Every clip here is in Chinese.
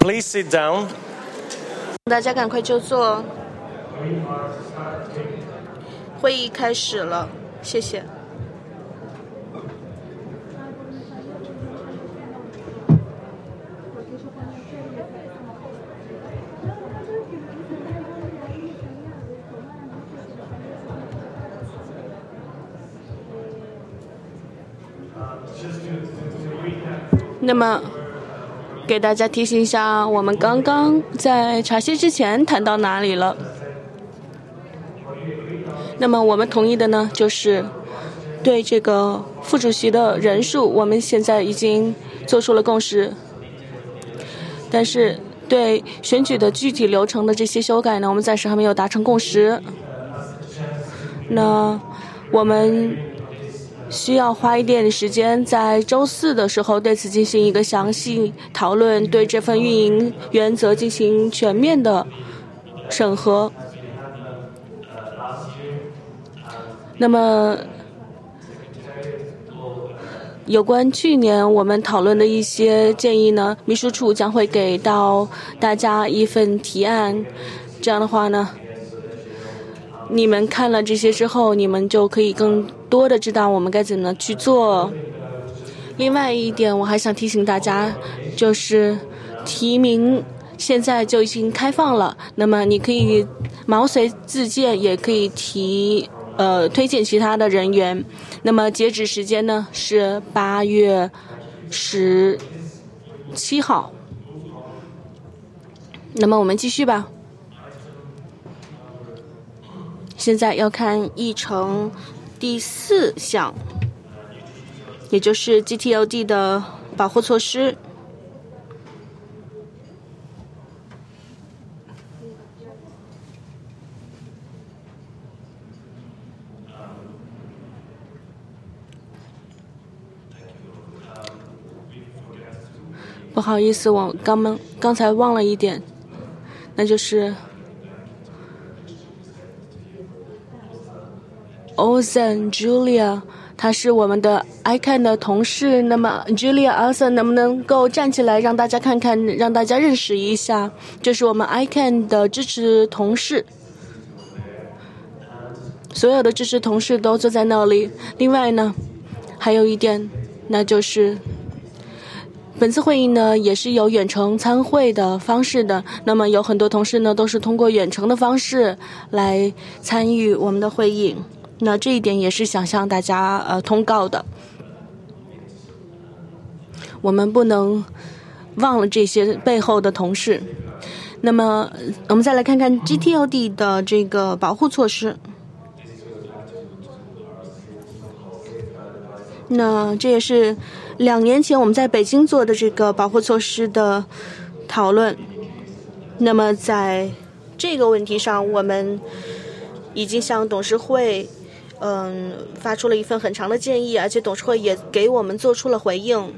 Please sit down. 大家赶快就坐，会议开始了，谢谢。那么给大家提醒一下，我们刚刚在茶歇之前谈到哪里了？那么我们同意的呢，就是对这个副主席的人数，我们现在已经做出了共识。但是对选举的具体流程的这些修改呢，我们暂时还没有达成共识。那我们需要花一点时间，在周四的时候对此进行一个详细讨论，对这份运营原则进行全面的审核。那么有关去年我们讨论的一些建议呢，秘书处将会给到大家一份提案。这样的话呢，你们看了这些之后，你们就可以更多的知道我们该怎么去做。另外一点我还想提醒大家，就是提名现在就已经开放了，那么你可以毛遂自荐，也可以推荐其他的人员。那么截止时间呢是8月17号。那么我们继续吧。现在要看议程第4项，也就是 GTLD 的保护措施。不好意思，我刚才忘了一点，那就是Ozan Julia， 她是我们的 ICANN 的同事。那么 Julia Ozan 能不能够站起来让大家看看，让大家认识一下？这是我们 ICANN 的支持同事，所有的支持同事都坐在那里。另外呢，还有一点，那就是本次会议呢也是有远程参会的方式的。那么有很多同事呢都是通过远程的方式来参与我们的会议。那这一点也是想向大家通告的，我们不能忘了这些背后的同事。那么我们再来看看 GTLD 的这个保护措施。那这也是2年前我们在北京做的这个保护措施的讨论。那么在这个问题上，我们已经向董事会发出了一份很长的建议，而且董事会也给我们做出了回应。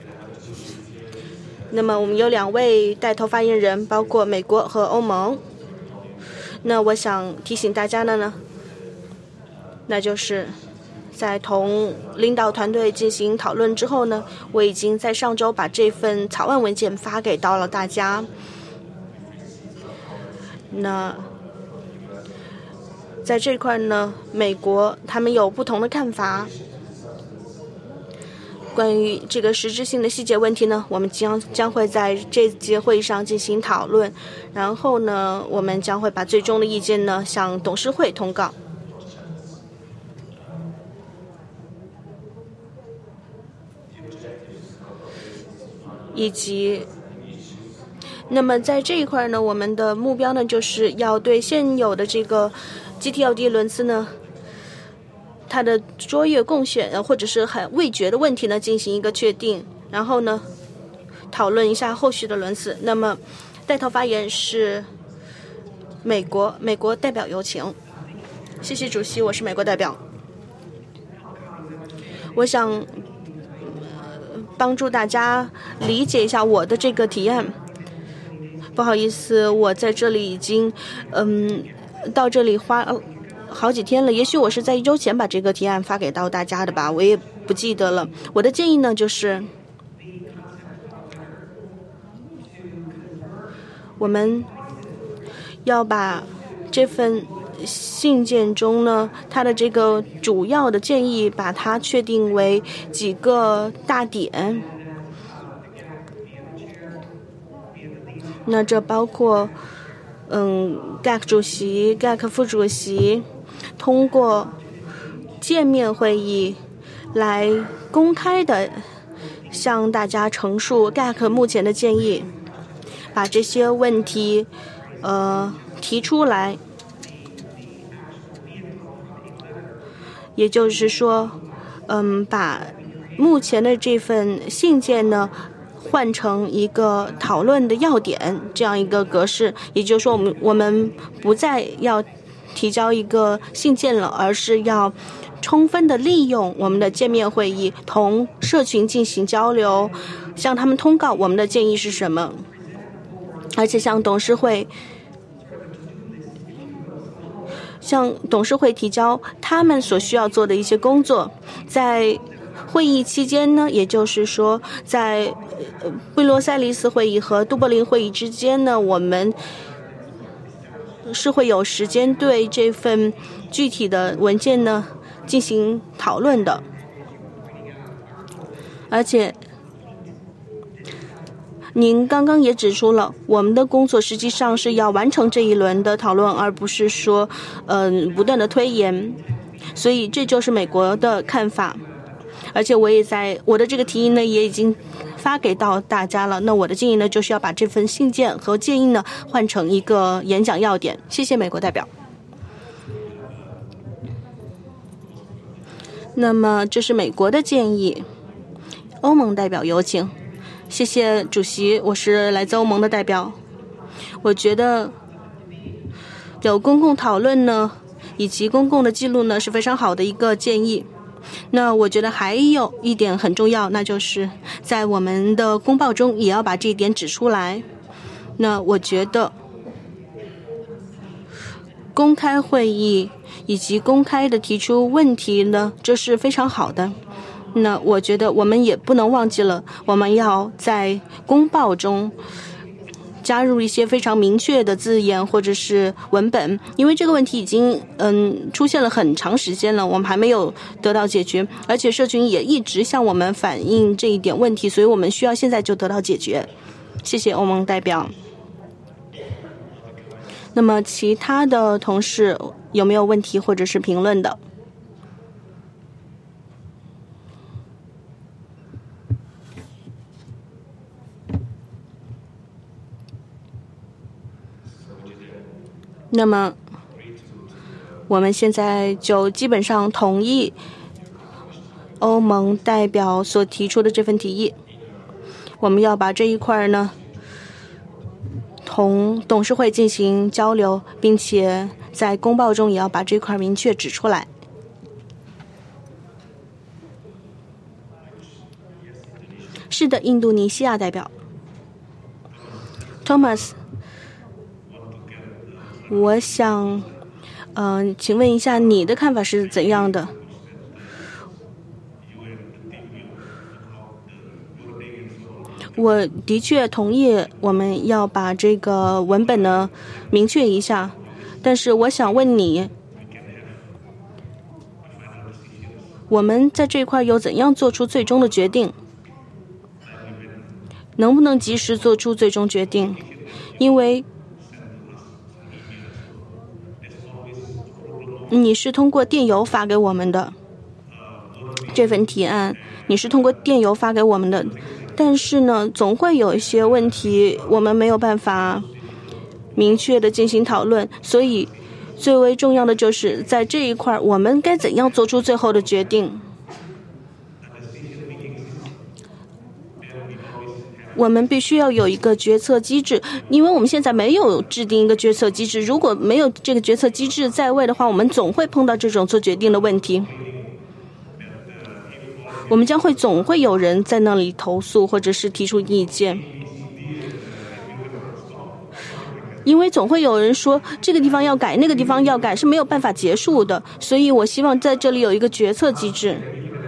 那么我们有2位带头发言人，包括美国和欧盟。那我想提醒大家的呢，那就是在同领导团队进行讨论之后呢，我已经在上周把这份草案文件发给到了大家。那在这块呢，美国他们有不同的看法。关于这个实质性的细节问题呢，我们将会在这节会议上进行讨论，然后呢，我们将会把最终的意见呢向董事会通告。以及那么在这一块呢，我们的目标呢就是要对现有的这个 GTLD 轮次呢，它的卓越贡献或者是很未决的问题呢进行一个确定，然后呢讨论一下后续的轮次。那么带头发言是美国代表，有请。谢谢主席，我是美国代表。我想帮助大家理解一下我的这个提案。不好意思，我在这里已经到这里花好几天了，也许我是在1周前把这个提案发给到大家的吧，我也不记得了。我的建议呢就是我们要把这份信件中呢，它的这个主要的建议，把它确定为几个大点。那这包括GAC 主席、GAC 副主席通过见面会议来公开的向大家陈述 GAC 目前的建议，把这些问题提出来。也就是说，把目前的这份信件呢换成一个讨论的要点，这样一个格式。也就是说，我们不再要提交一个信件了，而是要充分的利用我们的见面会议，同社群进行交流，向他们通告我们的建议是什么，而且向董事会提交他们所需要做的一些工作。在会议期间呢，也就是说在布洛塞利斯会议和都柏林会议之间呢，我们是会有时间对这份具体的文件呢进行讨论的。而且您刚刚也指出了，我们的工作实际上是要完成这一轮的讨论，而不是说不断的推延。所以这就是美国的看法。而且我也在我的这个提议呢也已经发给到大家了。那我的建议呢就是要把这份信件和建议呢换成一个演讲要点。谢谢美国代表。那么这是美国的建议，欧盟代表有请。谢谢主席，我是来自欧盟的代表。我觉得有公共讨论呢以及公共的记录呢是非常好的一个建议。那我觉得还有一点很重要，那就是在我们的公报中也要把这一点指出来。那我觉得公开会议以及公开的提出问题呢，这是非常好的。那我觉得我们也不能忘记了，我们要在公报中加入一些非常明确的字眼或者是文本，因为这个问题已经出现了很长时间了，我们还没有得到解决，而且社群也一直向我们反映这一点问题，所以我们需要现在就得到解决。谢谢欧盟代表。那么其他的同事有没有问题或者是评论的？那么我们现在就基本上同意欧盟代表所提出的这份提议。我们要把这一块呢同董事会进行交流，并且在公报中也要把这块明确指出来。是的，印度尼西亚代表 Thomas，我想请问一下你的看法是怎样的？我的确同意我们要把这个文本呢明确一下，但是我想问你，我们在这一块又怎样做出最终的决定？能不能及时做出最终决定？因为你是通过电邮发给我们的这份提案，你是通过电邮发给我们的，但是呢总会有一些问题我们没有办法明确的进行讨论，所以最为重要的就是在这一块我们该怎样做出最后的决定。我们必须要有一个决策机制，因为我们现在没有制定一个决策机制，如果没有这个决策机制在位的话，我们总会碰到这种做决定的问题，我们总会有人在那里投诉或者是提出意见，因为总会有人说这个地方要改那个地方要改，是没有办法结束的，所以我希望在这里有一个决策机制。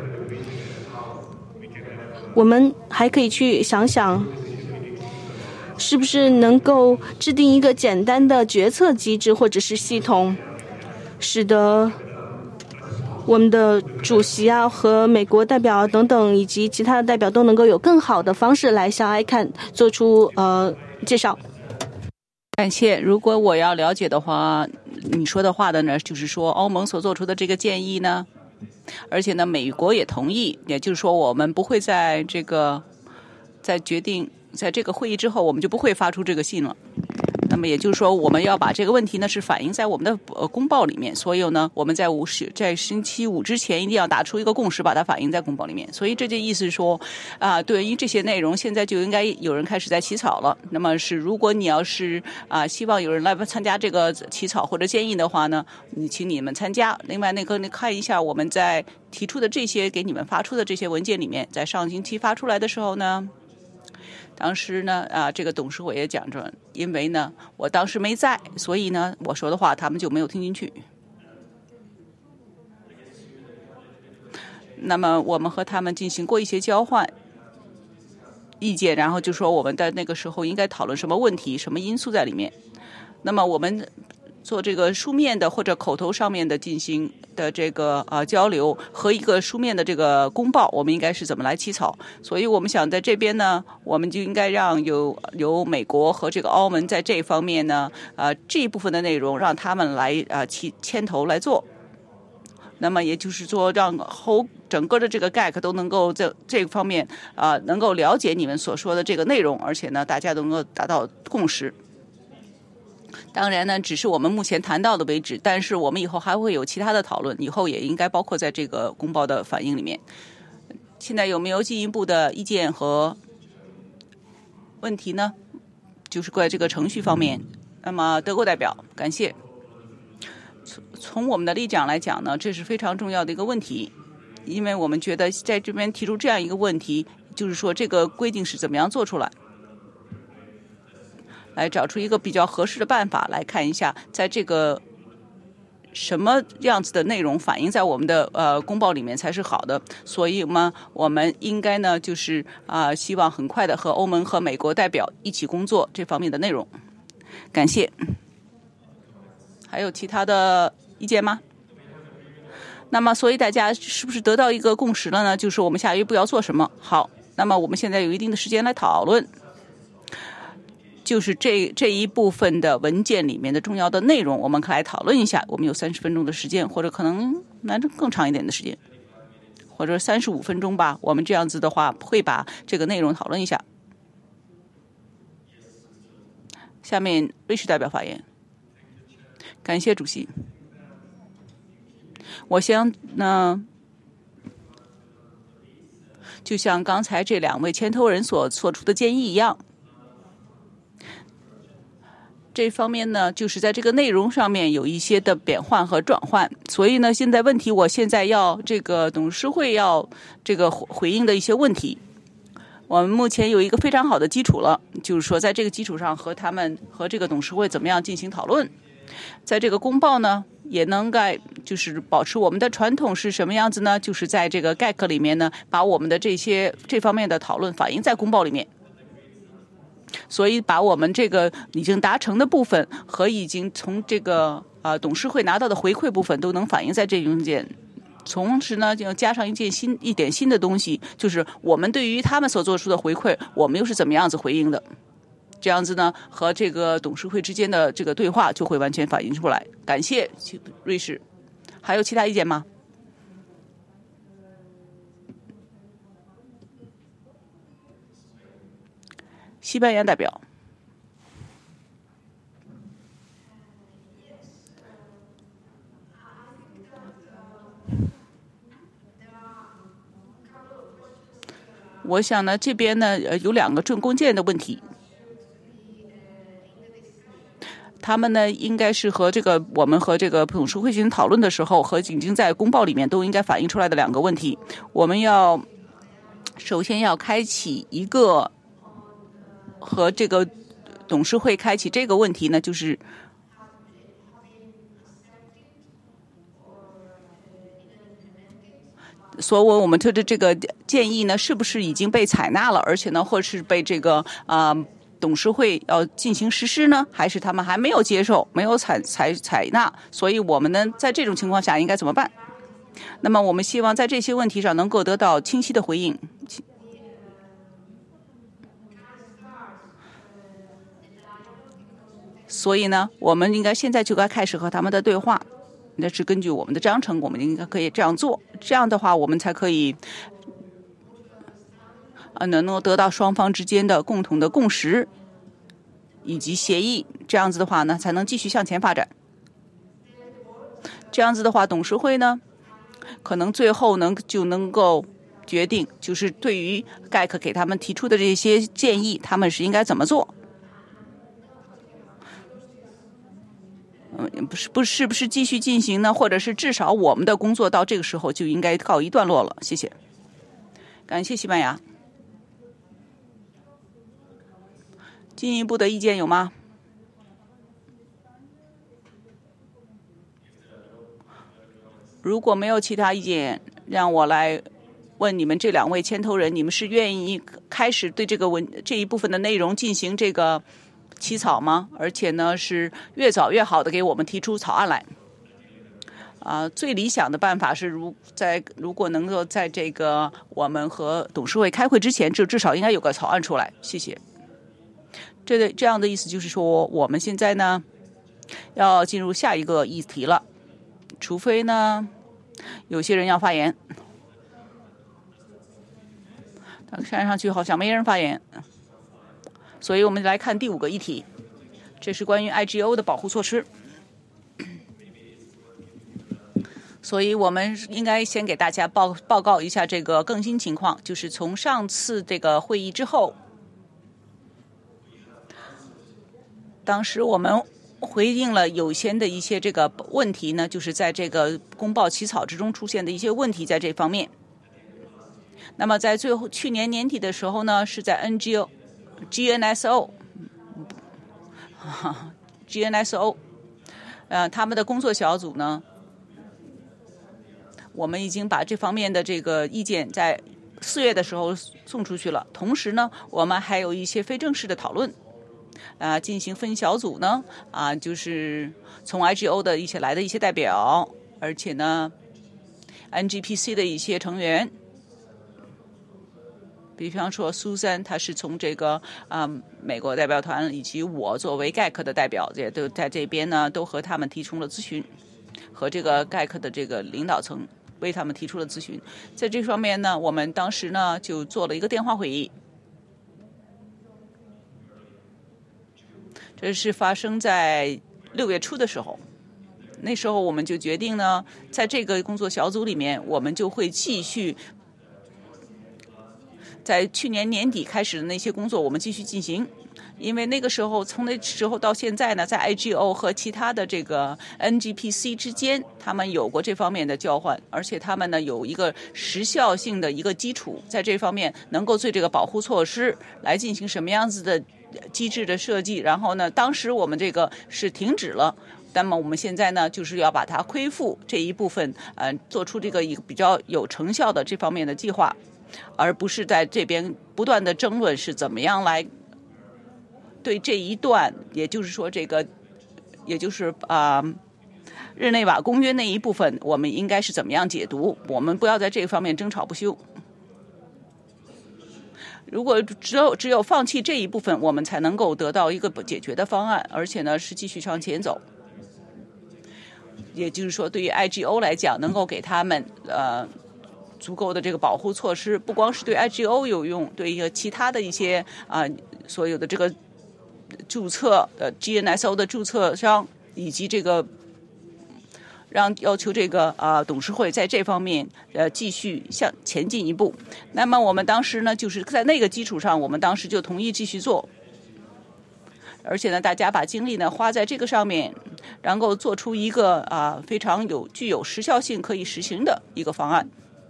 我们还可以去想想是不是能够制定一个简单的决策机制或者是系统，使得我们的主席啊和美国代表等等以及其他的代表都能够有更好的方式来向 ICANN 做出介绍。 感谢。如果我要了解的话，你说的话的呢，就是说欧盟所做出的这个建议呢，而且呢，美国也同意，也就是说，我们不会在决定在这个会议之后，我们就不会发出这个信了。那么也就是说，我们要把这个问题呢是反映在我们的公报里面，所以呢，我们在星期五之前一定要打出一个共识，把它反映在公报里面。所以这就意思是说，对于这些内容，现在就应该有人开始在起草了。那么如果你要是希望有人来参加这个起草或者建议的话呢，请你们参加。另外你看一下我们在提出的这些给你们发出的这些文件里面，在上星期发出来的时候呢。当时呢，这个董事会也讲着，因为呢，我当时没在，所以呢，我说的话他们就没有听进去。那么我们和他们进行过一些交换意见，然后就说我们在那个时候应该讨论什么问题、什么因素在里面。那么我们做这个书面的或者口头上面的进行的这个交流和一个书面的这个公报，我们应该是怎么来起草？所以我们想在这边呢，我们就应该让由美国和这个欧盟在这方面呢，这一部分的内容让他们来牵头来做。那么也就是说，让整个的这个 GAC 都能够在这个方面能够了解你们所说的这个内容，而且呢，大家都能够达到共识。当然呢，只是我们目前谈到的为止，但是我们以后还会有其他的讨论，以后也应该包括在这个公报的反应里面。现在有没有进一步的意见和问题呢？就是在这个程序方面。那么德国代表，感谢。从我们的立场来讲呢，这是非常重要的一个问题，因为我们觉得在这边提出这样一个问题，就是说这个规定是怎么样做出来。来找出一个比较合适的办法，来看一下在这个什么样子的内容反映在我们的公报里面才是好的。所以呢，我们应该呢就是希望很快的和欧盟和美国代表一起工作这方面的内容。感谢。还有其他的意见吗？那么所以大家是不是得到一个共识了呢？就是我们下一步要做什么？好，那么我们现在有一定的时间来讨论。就是这一部分的文件里面的重要的内容，我们可以来讨论一下。我们有30分钟的时间，或者可能更长一点的时间，或者35分钟吧。我们这样子的话，会把这个内容讨论一下。下面瑞士代表发言。感谢主席。我想呢，就像刚才这2位牵头人所做出的建议一样。这方面呢，就是在这个内容上面有一些的变换和转换，所以呢，现在问题，我现在要这个董事会要这个回应的一些问题，我们目前有一个非常好的基础了，就是说在这个基础上和这个董事会怎么样进行讨论，在这个公报呢，也能够就是保持我们的传统是什么样子呢？就是在这个 GAC 里面呢，把我们的这方面的讨论反映在公报里面。所以把我们这个已经达成的部分和已经从这个董事会拿到的回馈部分都能反映在这中间。同时呢，就加上一点新的东西，就是我们对于他们所做出的回馈，我们又是怎么样子回应的？这样子呢，和这个董事会之间的这个对话就会完全反映出来。感谢瑞士，还有其他意见吗？西班牙代表。我想呢，这边呢有2个最关键的问题，他们呢应该是我们和这个董事会进行讨论的时候，和已经在公报里面都应该反映出来的2个问题。我们首先要开启一个和这个董事会开启这个问题呢，就是所以我们的这个建议呢，是不是已经被采纳了，而且呢，或是被这个董事会要进行实施呢，还是他们还没有接受，没有采纳？所以我们呢，在这种情况下应该怎么办？那么我们希望在这些问题上能够得到清晰的回应。所以呢，我们应该现在就该开始和他们的对话。那是根据我们的章程，我们应该可以这样做。这样的话，我们才可以能够得到双方之间的共同的共识以及协议。这样子的话呢，才能继续向前发展。这样子的话，董事会呢，可能最后就能够决定，就是对于盖克给他们提出的这些建议，他们是应该怎么做。不是继续进行呢？或者是至少我们的工作到这个时候就应该告一段落了。谢谢，感谢西班牙。进一步的意见有吗？如果没有其他意见，让我来问你们这2位牵头人，你们是愿意开始对这一部分的内容进行这个起草吗？而且呢，是越早越好的给我们提出草案来。最理想的办法是如果能够在这个我们和董事会开会之前，至少应该有个草案出来。谢谢。这样的意思就是说，我们现在呢要进入下一个议题了，除非呢有些人要发言。看上去好像没人发言，所以我们来看第5个议题，这是关于 IGO 的保护措施。所以我们应该先给大家报告一下这个更新情况，就是从上次这个会议之后，当时我们回应了有限的一些这个问题呢，就是在这个公报起草之中出现的一些问题，在这方面。那么在去年年底的时候呢，是在 GNSO 他们的工作小组呢，我们已经把这方面的这个意见在4月的时候送出去了。同时呢，我们还有一些非正式的讨论，进行分小组呢，就是从 IGO 的来的一些代表，而且呢 NGPC 的一些成员，比方说苏珊，她是从这个美国代表团，以及我作为盖克的代表，也都在这边呢，都和他们提出了咨询，和这个盖克的这个领导层为他们提出了咨询。在这方面呢，我们当时呢就做了一个电话会议，这是发生在6月初的时候。那时候我们就决定呢，在这个工作小组里面，我们就会继续在去年年底开始的那些工作，我们继续进行。因为从那时候到现在呢，在 IGO 和其他的这个 NGPC 之间，他们有过这方面的交换，而且他们呢有一个时效性的一个基础，在这方面能够对这个保护措施来进行什么样子的机制的设计。然后呢，当时我们这个是停止了。那么我们现在呢，就是要把它恢复这一部分，做出这个一个比较有成效的这方面的计划，而不是在这边不断的争论是怎么样来对这一段，也就是说日内瓦公约那一部分，我们应该是怎么样解读？我们不要在这方面争吵不休。如果只有放弃这一部分，我们才能够得到一个解决的方案，而且呢是继续向前走。也就是说，对于 IGO 来讲，能够给他们足够的这个保护措施，不光是对 IGO 有用，对一个其他的一些所有的这个注册GNSO 的注册商，以及这个要求这个董事会在这方面继续向前进一步。那么我们当时呢，就是在那个基础上，我们当时就同意继续做。而且呢，大家把精力呢花在这个上面，然后做出一个非常具有时效性、可以实行的一个方案。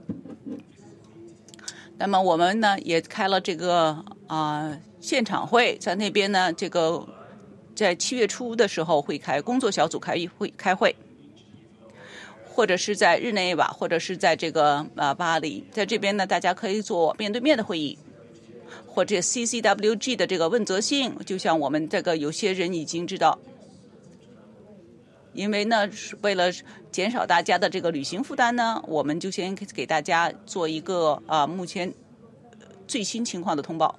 那么我们呢也开了这个现场会，在那边呢，这个在7月初的时候会开工作小组开会，或者是在日内瓦，或者是在这个巴黎，在这边呢大家可以做面对面的会议。 或者 CCWG 的这个问责性，就像我们这个有些人已经知道。因为呢，为了减少大家的这个旅行负担呢，我们就先给大家做一个目前最新情况的通报。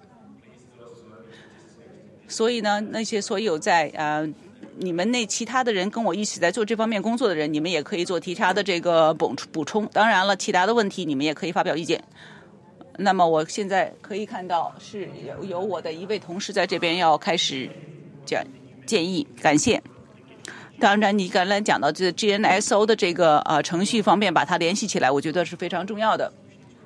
所以呢，那些所有在你们那其他的人跟我一起在做这方面工作的人，你们也可以做其他的这个补充。当然了，其他的问题你们也可以发表意见。那么我现在可以看到是有我的一位同事在这边要开始讲建议，感谢。当然，你刚才讲到这 GNSO 的这个程序方面，把它联系起来，我觉得是非常重要的。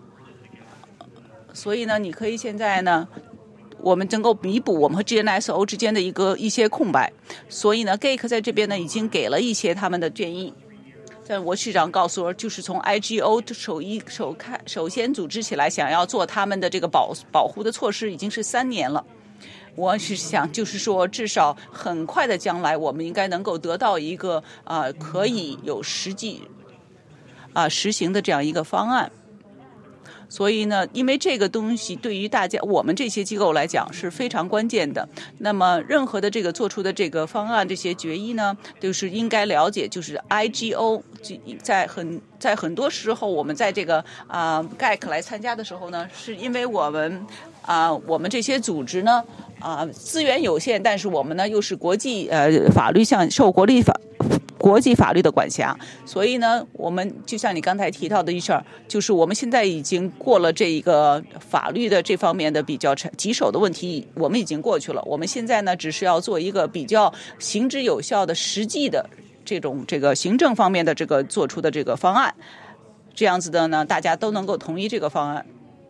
所以呢，你可以现在呢，我们能够弥补我们和 GNSO 之间的一些空白。所以呢 ，GAIC 在这边呢已经给了一些他们的建议。但我市长告诉我，就是从 IGO 首先组织起来，想要做他们的这个保护的措施，已经是3年了。我是想，就是说，至少很快的将来，我们应该能够得到一个可以有实际实行的这样一个方案。所以呢，因为这个东西对于大家我们这些机构来讲是非常关键的。那么，任何的这个做出的这个方案，这些决议呢，就是应该了解，就是 IGO 在很多时候，我们在这个GAIC 来参加的时候呢，是因为我们这些组织呢资源有限，但是我们呢又是国际法律受国际法律的管辖，所以呢，我们就像你刚才提到的一事儿，就是我们现在已经过了这一个法律的这方面的比较棘手的问题，我们已经过去了。我们现在呢，只是要做一个比较行之有效的、实际的这个行政方面的这个做出的这个方案，这样子的呢，大家都能够同意这个方案。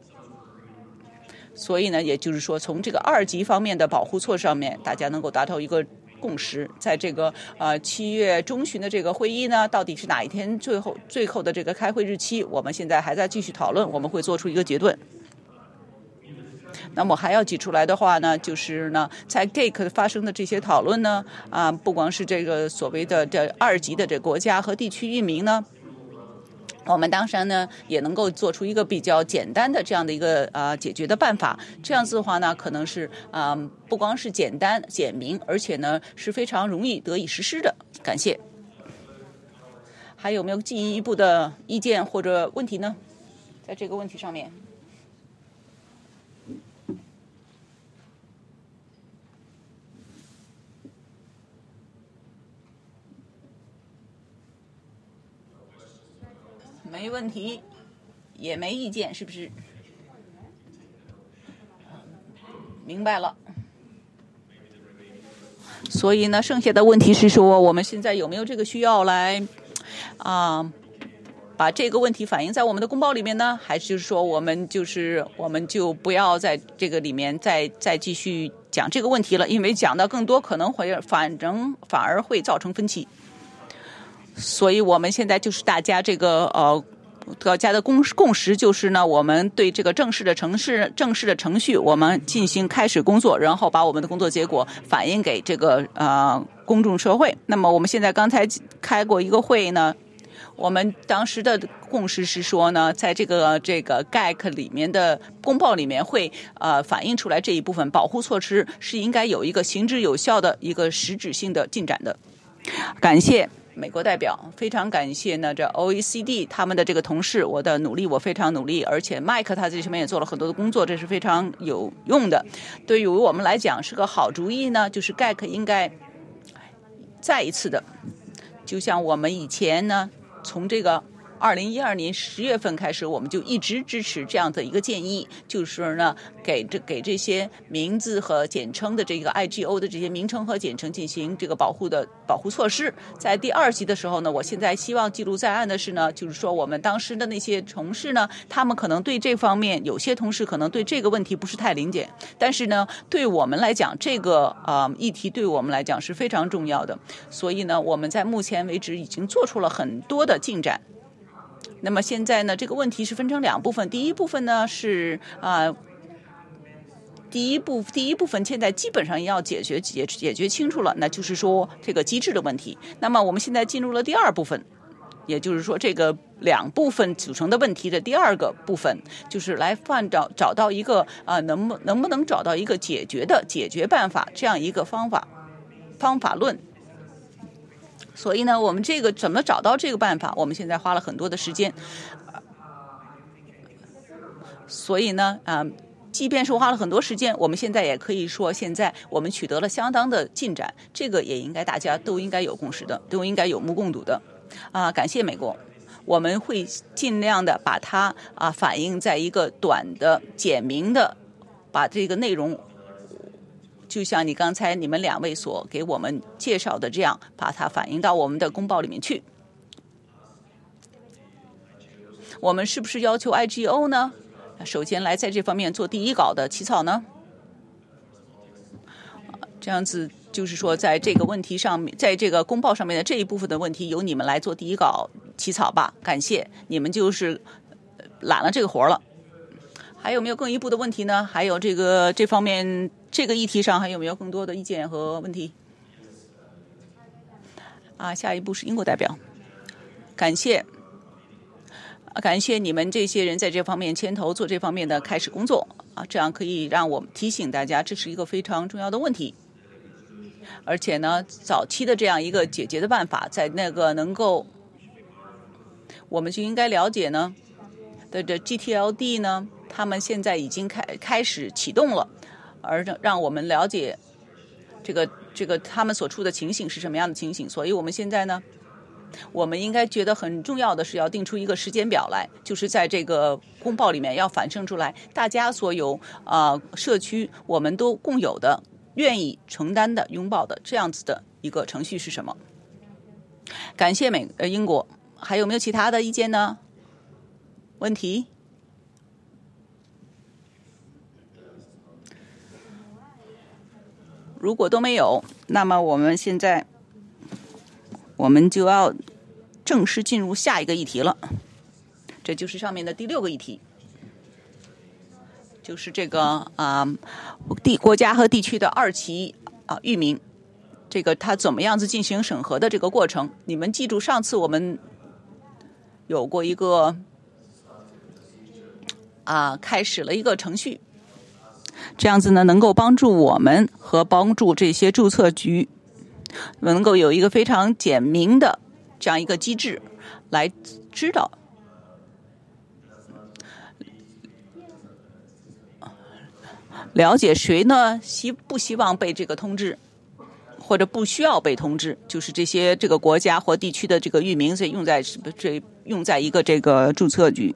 所以呢，也就是说，从这个2级方面的保护措施上面，大家能够达到一个共识。在这个7月中旬的这个会议呢，到底是哪一天最后的这个开会日期，我们现在还在继续讨论，我们会做出一个结论。那么还要举出来的话呢，就是呢，在 GAIC 发生的这些讨论呢，不光是这个所谓的这2级的这国家和地区域名呢，我们当时呢也能够做出一个比较简单的这样的一个解决的办法。这样子的话呢，可能是不光是简单简明，而且呢是非常容易得以实施的。感谢。还有没有进一步的意见或者问题呢？在这个问题上面。没问题，也没意见，是不是？明白了。所以呢，剩下的问题是说，我们现在有没有这个需要来把这个问题反映在我们的公报里面呢？还是就是说，我们就不要在这个里面再继续讲这个问题了？因为讲到更多，可能会反而会造成分歧。所以我们现在就是大家这个大家的共识就是呢，我们对这个正式的程序，我们进行开始工作，然后把我们的工作结果反映给这个公众社会。那么我们现在刚才开过一个会呢，我们当时的共识是说呢，在这个 GAIC 里面的公报里面会反映出来这一部分保护措施是应该有一个行之有效的一个实质性的进展的。感谢美国代表，非常感谢呢这 OECD 他们的这个同事，我非常努力，而且麦克他这上面也做了很多的工作，这是非常有用的。对于我们来讲是个好主意呢，就是 GAIC 应该再一次的，就像我们以前呢，从这个2012年10月份开始，我们就一直支持这样的一个建议，就是呢，给这些名字和简称的这个 IGO 的这些名称和简称进行这个保护措施。在第2级的时候呢，我现在希望记录在案的是呢，就是说我们当时的那些同事呢，他们可能对这方面有些同事可能对这个问题不是太理解，但是呢，对我们来讲，这个议题对我们来讲是非常重要的。所以呢，我们在目前为止已经做出了很多的进展。那么现在呢，这个问题是分成2部分。第一部分呢是第一部分现在基本上要解决清楚了，那就是说这个机制的问题。那么我们现在进入了第2部分，也就是说这个两部分组成的问题的第二个部分，就是来找到一个能不能找到一个解决办法，这样一个方法论。所以呢，我们这个怎么找到这个办法，我们现在花了很多的时间。所以呢，即便是花了很多时间，我们现在也可以说，现在我们取得了相当的进展，这个也应该大家都应该有共识的，都应该有目共睹的。感谢美国，我们会尽量的把它反映在一个短的、简明的，把这个内容，就像你刚才你们两位所给我们介绍的这样，把它反映到我们的公报里面去。我们是不是要求 IGO 呢？首先来在这方面做第一稿的起草呢？这样子就是说，在这个问题上面，在这个公报上面的这一部分的问题，由你们来做第一稿起草吧。感谢你们，就是揽了这个活了。还有没有更一步的问题呢？还有这方面这个议题上还有没有更多的意见和问题？下一步是英国代表，感谢你们这些人在这方面牵头做这方面的开始工作这样可以让我们提醒大家，这是一个非常重要的问题。而且呢，早期的这样一个解决的办法，在那个能够，我们就应该了解呢的这 GTLD 呢，他们现在已经开始启动了，而让我们了解这个他们所处的情形是什么样的情形。所以我们现在呢，我们应该觉得很重要的是要定出一个时间表来，就是在这个公报里面要反映出来大家所有社区我们都共有的愿意承担的拥抱的这样子的一个程序是什么。感谢英国，还有没有其他的意见呢？问题？如果都没有，那么我们现在就要正式进入下一个议题了，这就是上面的第6个议题，就是这个国家和地区的2期域名，这个它怎么样子进行审核的这个过程。你们记住，上次我们有过一个开始了一个程序，这样子呢能够帮助我们和帮助这些注册局能够有一个非常简明的这样一个机制来知道了解谁呢不希望被这个通知，或者不需要被通知，就是这个国家或地区的这个域名是用在一个这个注册局。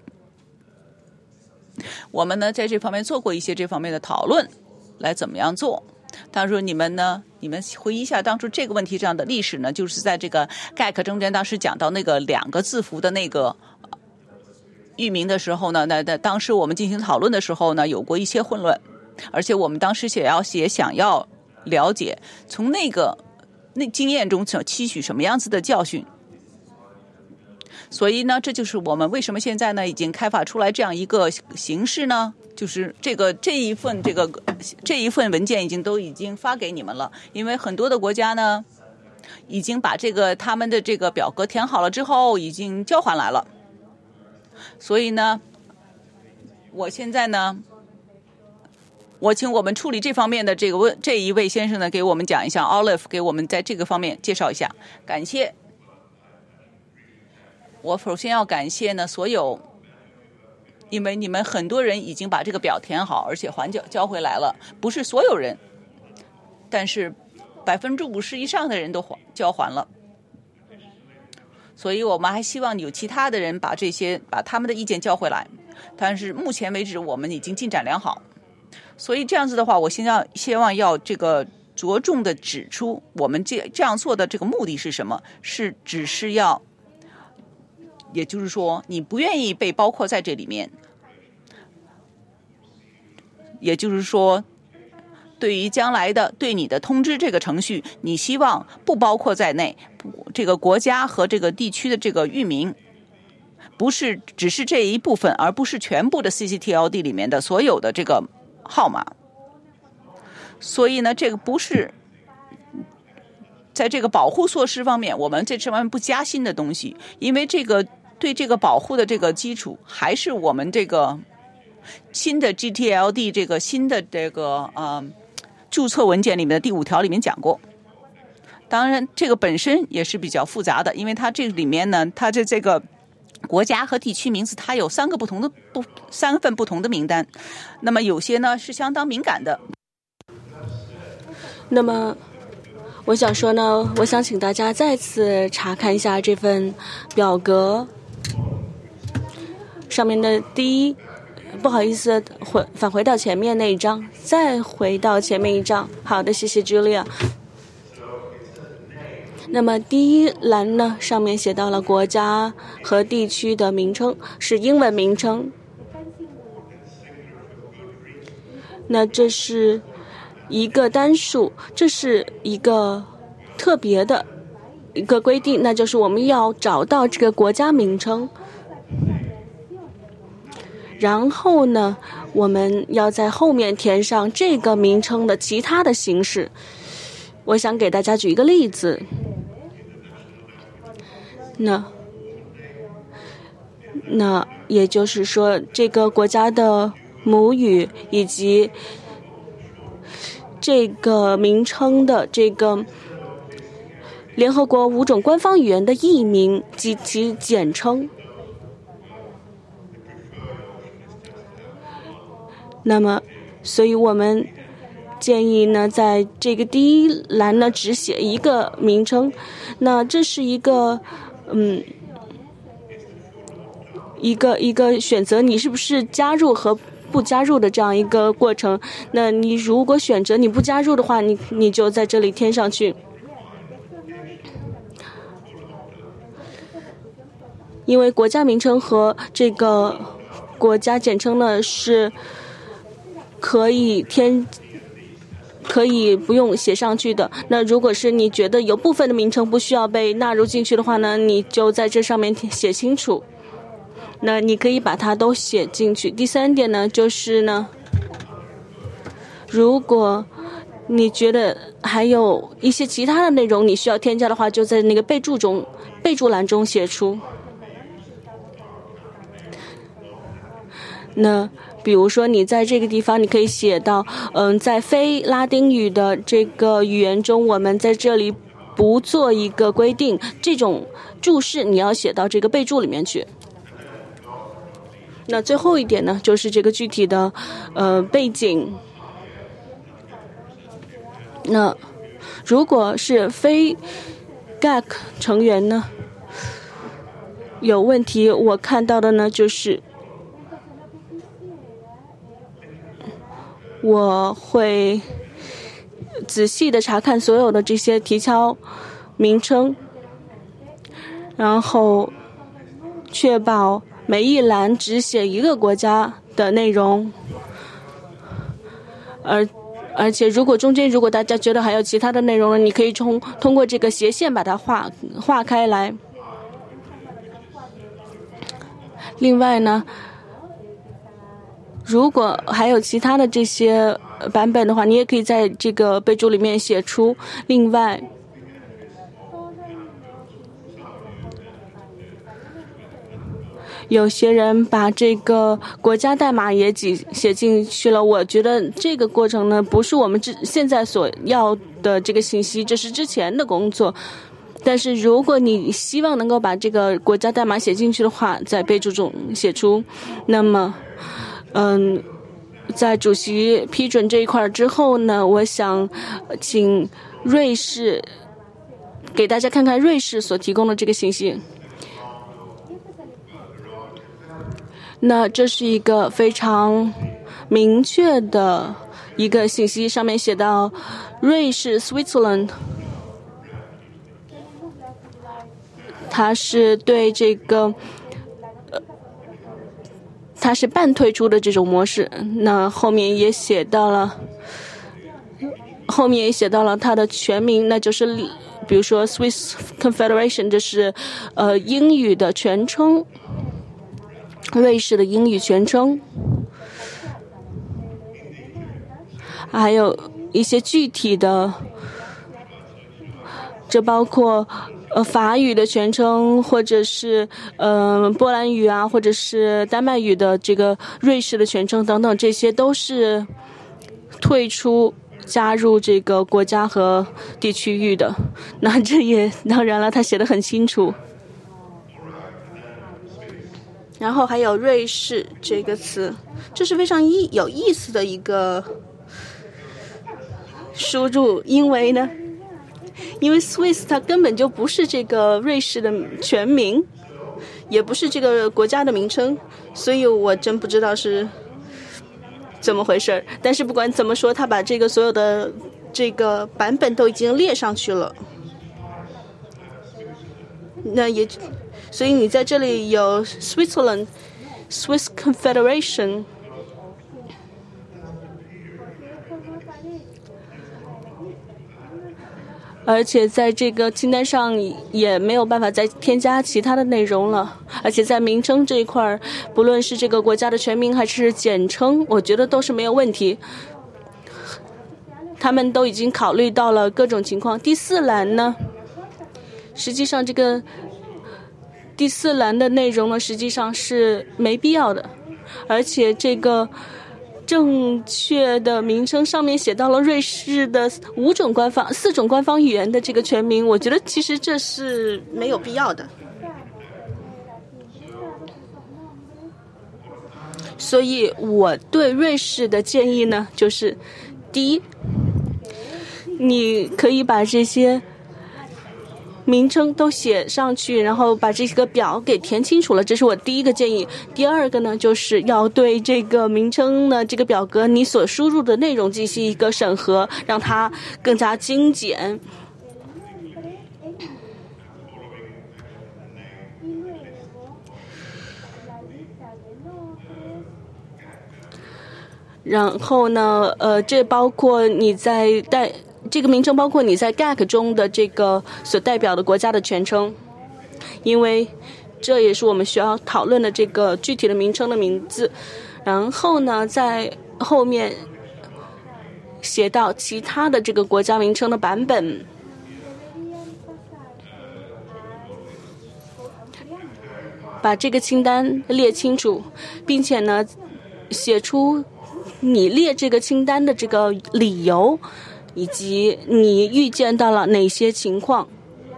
我们呢在这方面做过一些这方面的讨论，来怎么样做。当初你们回忆一下当初这个问题上的历史呢，就是在这个 GAC 中间当时讲到那个2个字符的那个域名的时候呢，那当时我们进行讨论的时候呢，有过一些混乱，而且我们当时也想要了解从那经验中期许什么样子的教训。所以呢，这就是我们为什么现在呢已经开发出来这样一个形式呢，就是这一份文件都已经发给你们了。因为很多的国家呢已经把他们的这个表格填好了之后已经交还来了。所以呢，我现在呢，我请我们处理这方面的这一位先生呢给我们讲一下 Olive 给我们在这个方面介绍一下。感谢。我首先要感谢呢所有，因为你们很多人已经把这个表填好，而且交回来了，不是所有人，但是50%以上的人都交还了。所以我们还希望有其他的人把他们的意见交回来，但是目前为止我们已经进展良好。所以这样子的话，我希望要这个着重的指出我们这样做的这个目的是什么，只是要，也就是说你不愿意被包括在这里面，也就是说对于将来的对你的通知这个程序，你希望不包括在内，这个国家和这个地区的这个域名只是这一部分，而不是全部的 CCTLD 里面的所有的这个号码。所以呢，这个不是在这个保护措施方面，我们这方面不加新的东西，因为这个对这个保护的这个基础，还是我们这个新的 GTLD 这个新的这个注册文件里面的第5条里面讲过。当然，这个本身也是比较复杂的，因为它这里面呢，它的这个国家和地区名字，它有3份不同的名单。那么有些呢是相当敏感的。 那么我想说呢，我想请大家再次查看一下这份表格上面的不好意思，返回到前面那一章，再回到前面一章。好的，谢谢 Julia。那么第一栏呢，上面写到了国家和地区的名称是英文名称。那这是一个单数，这是一个特别的一个规定，那就是我们要找到这个国家名称，然后呢，我们要在后面填上这个名称的其他的形式。我想给大家举一个例子。那也就是说，这个国家的母语以及这个名称的这个联合国5种官方语言的译名及其简称。那么，所以我们建议呢，在这个第一栏呢，只写一个名称。那这是一个一个选择你是不是加入和不加入的这样一个过程。那你如果选择你不加入的话，你就在这里填上去。因为国家名称和这个国家简称呢是可以不用写上去的。那如果是你觉得有部分的名称不需要被纳入进去的话呢，你就在这上面写清楚。那你可以把它都写进去。第3点呢，就是呢，如果你觉得还有一些其他的内容你需要添加的话，就在那个备注栏中写出。那比如说你在这个地方你可以写到在非拉丁语的这个语言中，我们在这里不做一个规定，这种注释你要写到这个备注里面去。那最后一点呢，就是这个具体的背景。那如果是非 GAC 成员呢有问题，我看到的呢就是我会仔细的查看所有的这些提交名称，然后确保每一栏只写一个国家的内容，而且如果大家觉得还有其他的内容呢，你可以通过这个斜线把它画开来。另外呢，如果还有其他的这些版本的话，你也可以在这个备注里面写出。另外，有些人把这个国家代码也写进去了，我觉得这个过程呢，不是我们现在所要的这个信息，这是之前的工作。但是如果你希望能够把这个国家代码写进去的话，在备注中写出。那么在主席批准这一块之后呢，我想请瑞士给大家看看瑞士所提供的这个信息。那这是一个非常明确的一个信息，上面写到瑞士 Switzerland， 它是对这个它是半退出的这种模式。那后面也写到了它的全名，那就是比如说 Swiss Confederation， 这是英语的全称，瑞士的英语全称，还有一些具体的，这包括法语的全称，或者是波兰语啊，或者是丹麦语的这个瑞士的全称等等，这些都是退出加入这个国家和地区域的。那这也当然了，他写得很清楚。然后还有瑞士这个词，这是非常有意思的一个输入，因为 Swiss 它根本就不是这个瑞士的全名，也不是这个国家的名称，所以我真不知道是怎么回事。但是不管怎么说，他把这个所有的这个版本都已经列上去了。那也，所以你在这里有 Switzerland、Swiss Confederation。而且在这个清单上也没有办法再添加其他的内容了，而且在名称这一块，不论是这个国家的全名还是简称，我觉得都是没有问题。他们都已经考虑到了各种情况。第4栏呢，实际上这个第4栏的内容呢，实际上是没必要的，而且这个正确的名称上面写到了瑞士的4种官方语言的这个全名，我觉得其实这是没有必要的。所以我对瑞士的建议呢，就是第一，你可以把这些名称都写上去，然后把这个表给填清楚了，这是我第一个建议。第二个呢，就是要对这个名称呢，这个表格你所输入的内容进行一个审核，让它更加精简。然后呢，这包括你在这个名称包括你在 GAC 中的这个所代表的国家的全称，因为这也是我们需要讨论的这个具体的名称的名字。然后呢，在后面写到其他的这个国家名称的版本，把这个清单列清楚，并且呢，写出你列这个清单的这个理由，以及你预见到了哪些情况，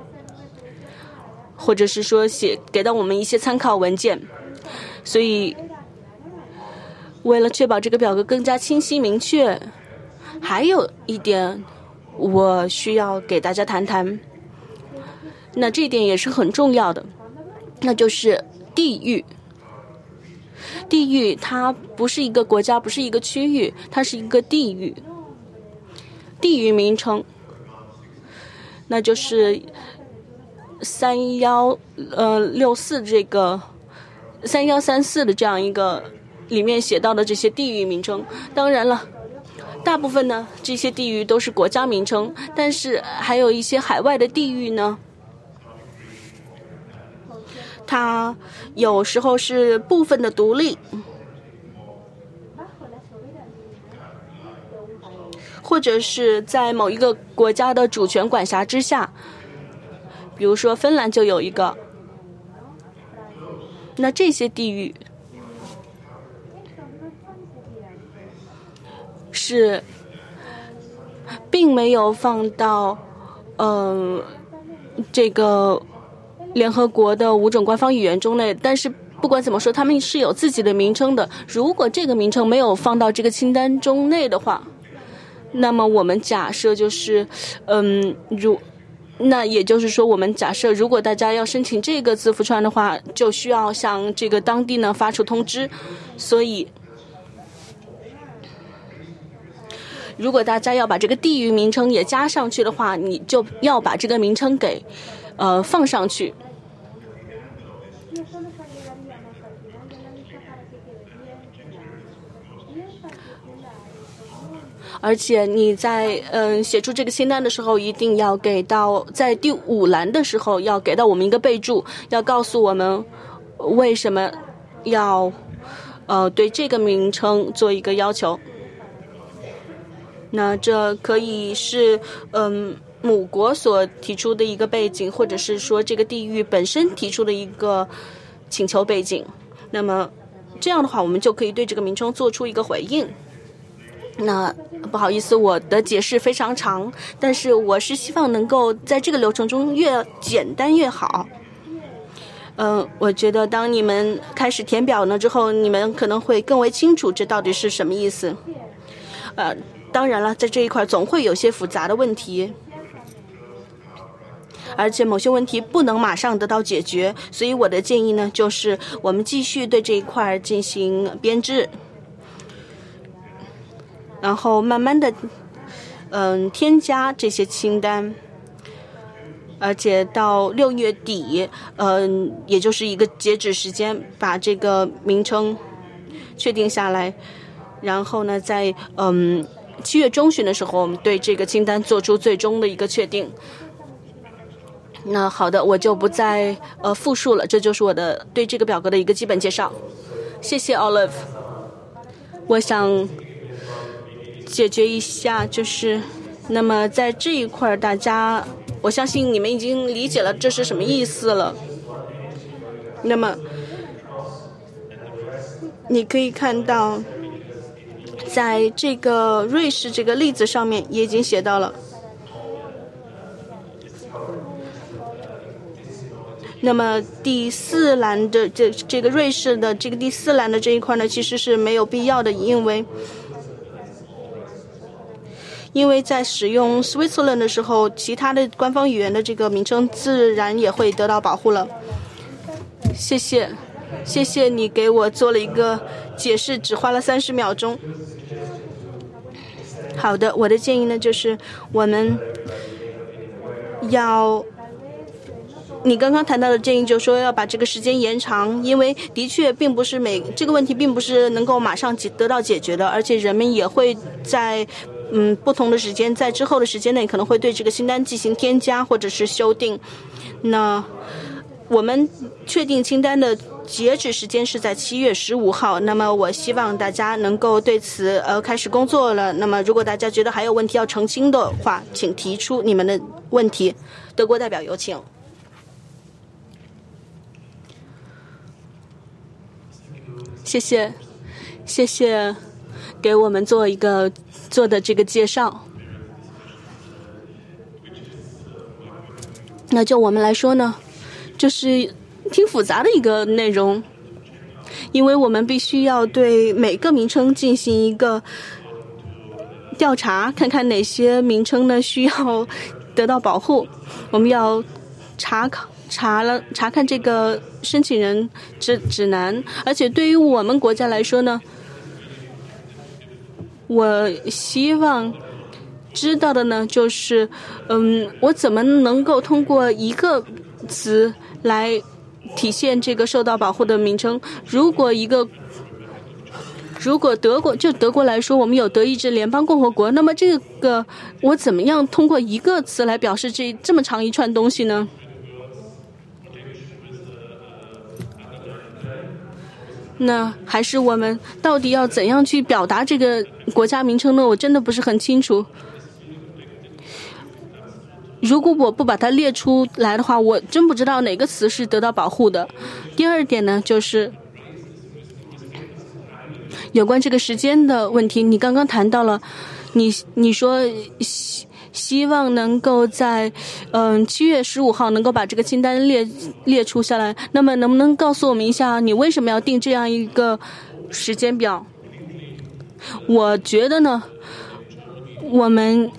或者是说给到我们一些参考文件。所以为了确保这个表格更加清晰明确，还有一点我需要给大家谈谈，那这一点也是很重要的，那就是地域。地域它不是一个国家，不是一个区域，它是一个地域。地域名称，那就是3164这个3134的这样一个里面写到的这些地域名称。当然了，大部分呢这些地域都是国家名称，但是还有一些海外的地域呢，它有时候是部分的独立，或者是在某一个国家的主权管辖之下，比如说芬兰就有一个。那这些地域是并没有放到这个联合国的5种官方语言中内，但是不管怎么说，他们是有自己的名称的。如果这个名称没有放到这个清单中内的话，那么我们假设就是那也就是说，我们假设如果大家要申请这个字符串的话，就需要向这个当地呢发出通知。所以如果大家要把这个地域名称也加上去的话，你就要把这个名称给放上去。而且你在写出这个清单的时候，一定要给到在第5栏的时候要给到我们一个备注，要告诉我们为什么要对这个名称做一个要求。那这可以是母国所提出的一个背景，或者是说这个地域本身提出的一个请求背景。那么这样的话，我们就可以对这个名称做出一个回应。那不好意思，我的解释非常长，但是我是希望能够在这个流程中越简单越好。我觉得当你们开始填表呢之后，你们可能会更为清楚这到底是什么意思。当然了，在这一块总会有些复杂的问题，而且某些问题不能马上得到解决，所以我的建议呢，就是我们继续对这一块进行编制，然后慢慢的添加这些清单，而且到6月底也就是一个截止时间，把这个名称确定下来，然后呢在7月中旬的时候，我们对这个清单做出最终的一个确定。那好的，我就不再复述了，这就是我的对这个表格的一个基本介绍。谢谢 Olive。我想解决一下，就是那么在这一块大家，我相信你们已经理解了这是什么意思了。那么你可以看到在这个瑞士这个例子上面也已经写到了。那么第4栏的这个瑞士的这个第4栏的这一块呢，其实是没有必要的，因为在使用 Switzerland 的时候，其他的官方语言的这个名称自然也会得到保护了。谢谢你给我做了一个解释，只花了30秒钟。好的，我的建议呢就是我们要你刚刚谈到的建议，就是说要把这个时间延长，因为的确并不是这个问题并不是能够马上得到解决的，而且人们也会在不同的时间，在之后的时间内可能会对这个清单进行添加或者是修订。那我们确定清单的截止时间是在7月15号，那么我希望大家能够对此开始工作了。那么如果大家觉得还有问题要澄清的话，请提出你们的问题。德国代表有请。谢谢给我们做的这个介绍。那就我们来说呢，就是挺复杂的一个内容，因为我们必须要对每个名称进行一个调查，看看哪些名称呢需要得到保护。我们要查看这个申请人指南，而且对于我们国家来说呢，我希望知道的呢就是我怎么能够通过一个词来体现这个受到保护的名称。如果德国来说，我们有德意志联邦共和国，那么这个我怎么样通过一个词来表示这么长一串东西呢？那还是我们到底要怎样去表达这个国家名称呢？我真的不是很清楚。如果我不把它列出来的话，我真不知道哪个词是得到保护的。第二点呢，就是有关这个时间的问题。你刚刚谈到了，你说希望能够在7月15号能够把这个清单列出下来。那么能不能告诉我们一下，你为什么要定这样一个时间表？我觉得呢，我们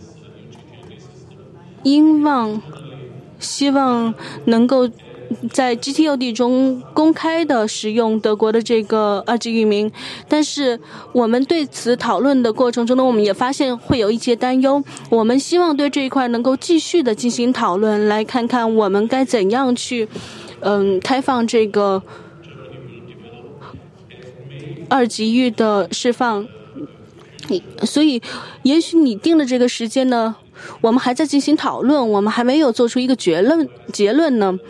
希望能够在 GTOD 中公开的使用德国的这个2级域名，但是我们对此讨论的过程中呢，我们也发现会有一些担忧。我们希望对这一块能够继续的进行讨论，来看看我们该怎样去开放这个2级域的释放。所以也许你定的这个时间呢，我们还在进行讨论，我们还没有做出一个结论呢。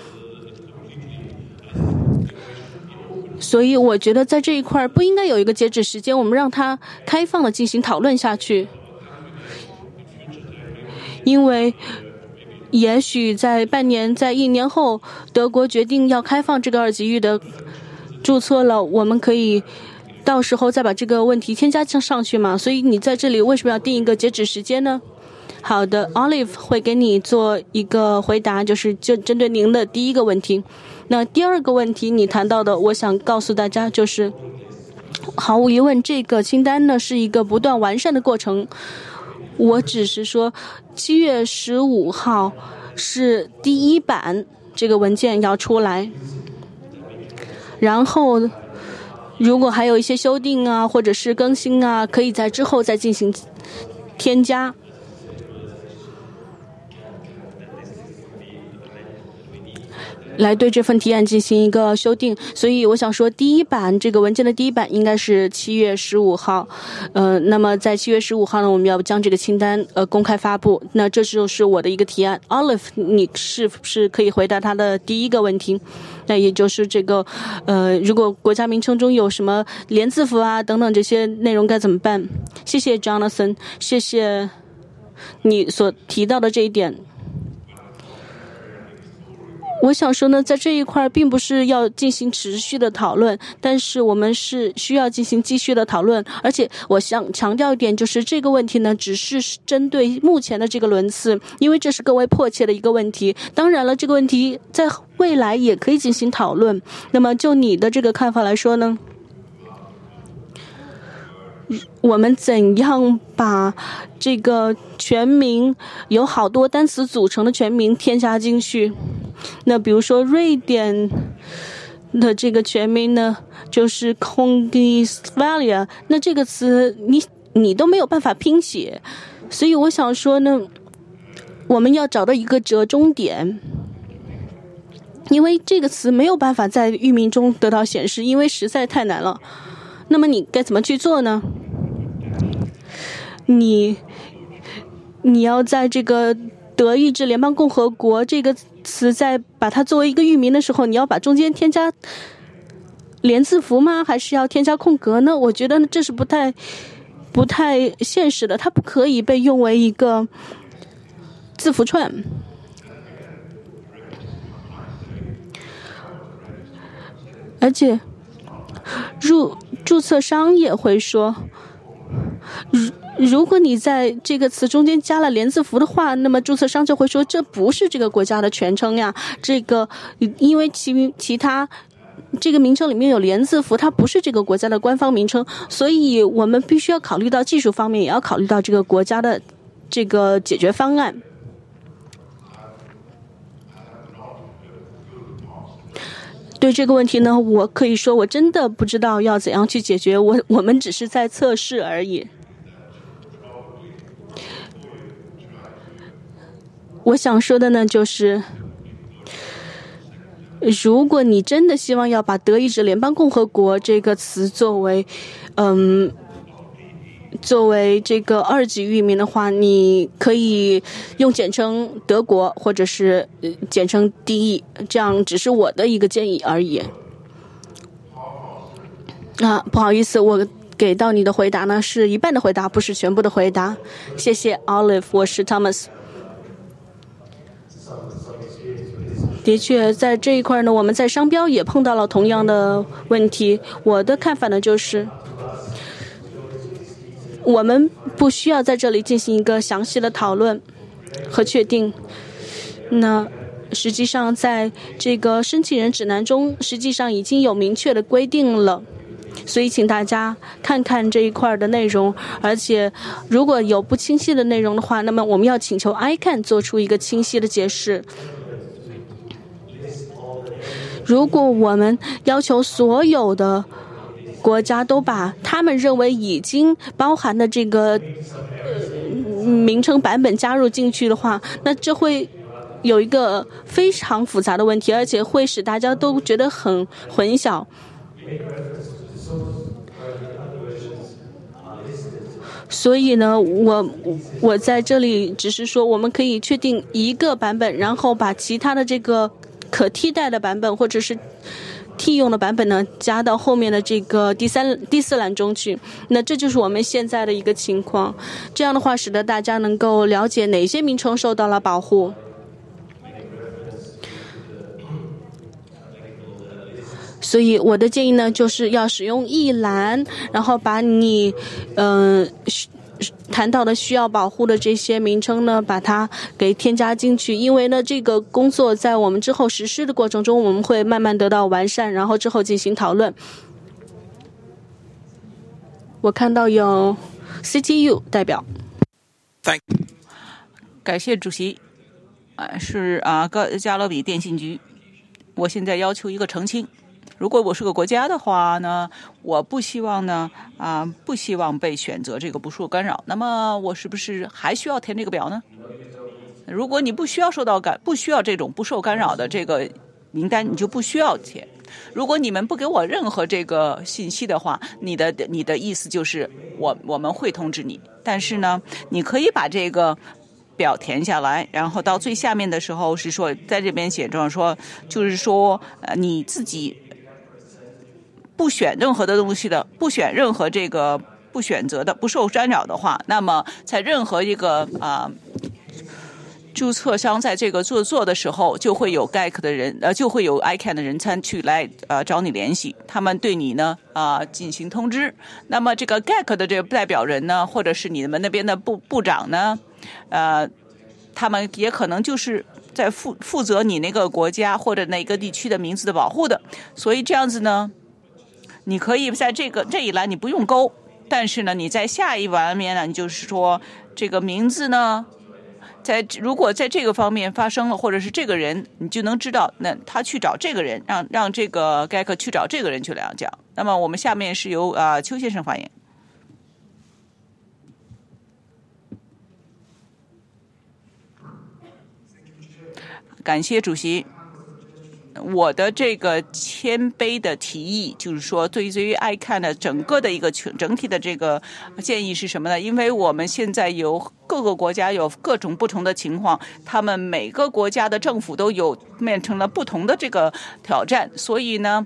所以我觉得在这一块不应该有一个截止时间，我们让它开放的进行讨论下去。因为也许在半年、在1年后，德国决定要开放这个2级域的注册了，我们可以到时候再把这个问题添加上去嘛。所以你在这里为什么要定一个截止时间呢？好的 ，Olive 会给你做一个回答，就是针对您的第一个问题。那第二个问题你谈到的，我想告诉大家就是，毫无疑问，这个清单呢是一个不断完善的过程。我只是说7月15号是第一版这个文件要出来，然后如果还有一些修订啊或者是更新啊，可以在之后再进行添加。来对这份提案进行一个修订，所以我想说，第一版这个文件的第一版应该是7月15号，那么在7月15号呢，我们要将这个清单公开发布。那这就是我的一个提案。Olive， 你是不是可以回答他的第一个问题？那也就是这个，如果国家名称中有什么连字符啊等等这些内容该怎么办？谢谢 Jonathan， 谢谢你所提到的这一点。我想说呢，在这一块并不是要进行持续的讨论，但是我们是需要进行继续的讨论。而且我想强调一点，就是这个问题呢，只是针对目前的这个轮次，因为这是更为迫切的一个问题。当然了，这个问题在未来也可以进行讨论。那么就你的这个看法来说呢，我们怎样把这个全名由好多单词组成的全名添加进去？那比如说瑞典的这个全名呢，就是 Kongsvalia， 那这个词你都没有办法拼写，所以我想说呢，我们要找到一个折中点，因为这个词没有办法在域名中得到显示，因为实在太难了。那么你该怎么去做呢？你要在这个德意志联邦共和国这个词在把它作为一个域名的时候，你要把中间添加连字符吗？还是要添加空格呢？我觉得这是不太现实的，它不可以被用为一个字符串。而且注册商也会说，如果你在这个词中间加了连字符的话，那么注册商就会说这不是这个国家的全称呀。这个因为其他这个名称里面有连字符，它不是这个国家的官方名称，所以我们必须要考虑到技术方面，也要考虑到这个国家的这个解决方案。对这个问题呢，我可以说我真的不知道要怎样去解决，我们只是在测试而已。我想说的呢，就是如果你真的希望要把德意志联邦共和国这个词作为这个2级域名的话，你可以用简称德国或者是简称 DE， 这样只是我的一个建议而已。不好意思，我给到你的回答呢是一半的回答，不是全部的回答。谢谢 Olive， 我是 Thomas。的确，在这一块呢，我们在商标也碰到了同样的问题。我的看法呢，就是我们不需要在这里进行一个详细的讨论和确定。那实际上，在这个申请人指南中，实际上已经有明确的规定了。所以请大家看看这一块的内容，而且如果有不清晰的内容的话，那么我们要请求 ICANN 做出一个清晰的解释。如果我们要求所有的国家都把他们认为已经包含的这个名称版本加入进去的话，那这会有一个非常复杂的问题，而且会使大家都觉得很混淆。所以呢，我在这里只是说，我们可以确定一个版本，然后把其他的这个可替代的版本或者是替用的版本呢，加到后面的这个第4栏中去。那这就是我们现在的一个情况。这样的话，使得大家能够了解哪些名称受到了保护。 所以我的建议呢，就是要使用一栏，然后把你谈到的需要保护的这些名称呢，把它给添加进去。因为呢，这个工作在我们之后实施的过程中，我们会慢慢得到完善，然后之后进行讨论。我看到有 CTU 代表。 感谢主席。是加勒比电信局。我现在要求一个澄清。如果我是个国家的话呢，我不希望呢不希望被选择这个不受干扰，那么我是不是还需要填这个表呢？如果你不需要不需要这种不受干扰的这个名单，你就不需要填。如果你们不给我任何这个信息的话，你的意思就是我们会通知你，但是呢，你可以把这个表填下来，然后到最下面的时候是说，在这边写着说，就是说你自己不选任何的东西的，不选任何这个不选择的不受干扰的话，那么在任何一个注册商在这个做的时候，就会有 GAC 的人就会有 ICANN 的人参去来找你联系，他们对你呢进行通知。那么这个 GAC 的这个代表人呢，或者是你们那边的部长呢，他们也可能就是在负责你那个国家或者哪个地区的名字的保护的。所以这样子呢，你可以在这一栏你不用勾，但是呢，你在下一栏面呢，你就是说这个名字呢，如果在这个方面发生了，或者是这个人，你就能知道，那他去找这个人，让这个 GAC 去找这个人去讲。那么我们下面是由邱先生发言。感谢主席。我的这个谦卑的提议就是说，对于 ICANN 的整个的一个整体的这个建议是什么呢？因为我们现在有各个国家有各种不同的情况，他们每个国家的政府都有面临了不同的这个挑战，所以呢，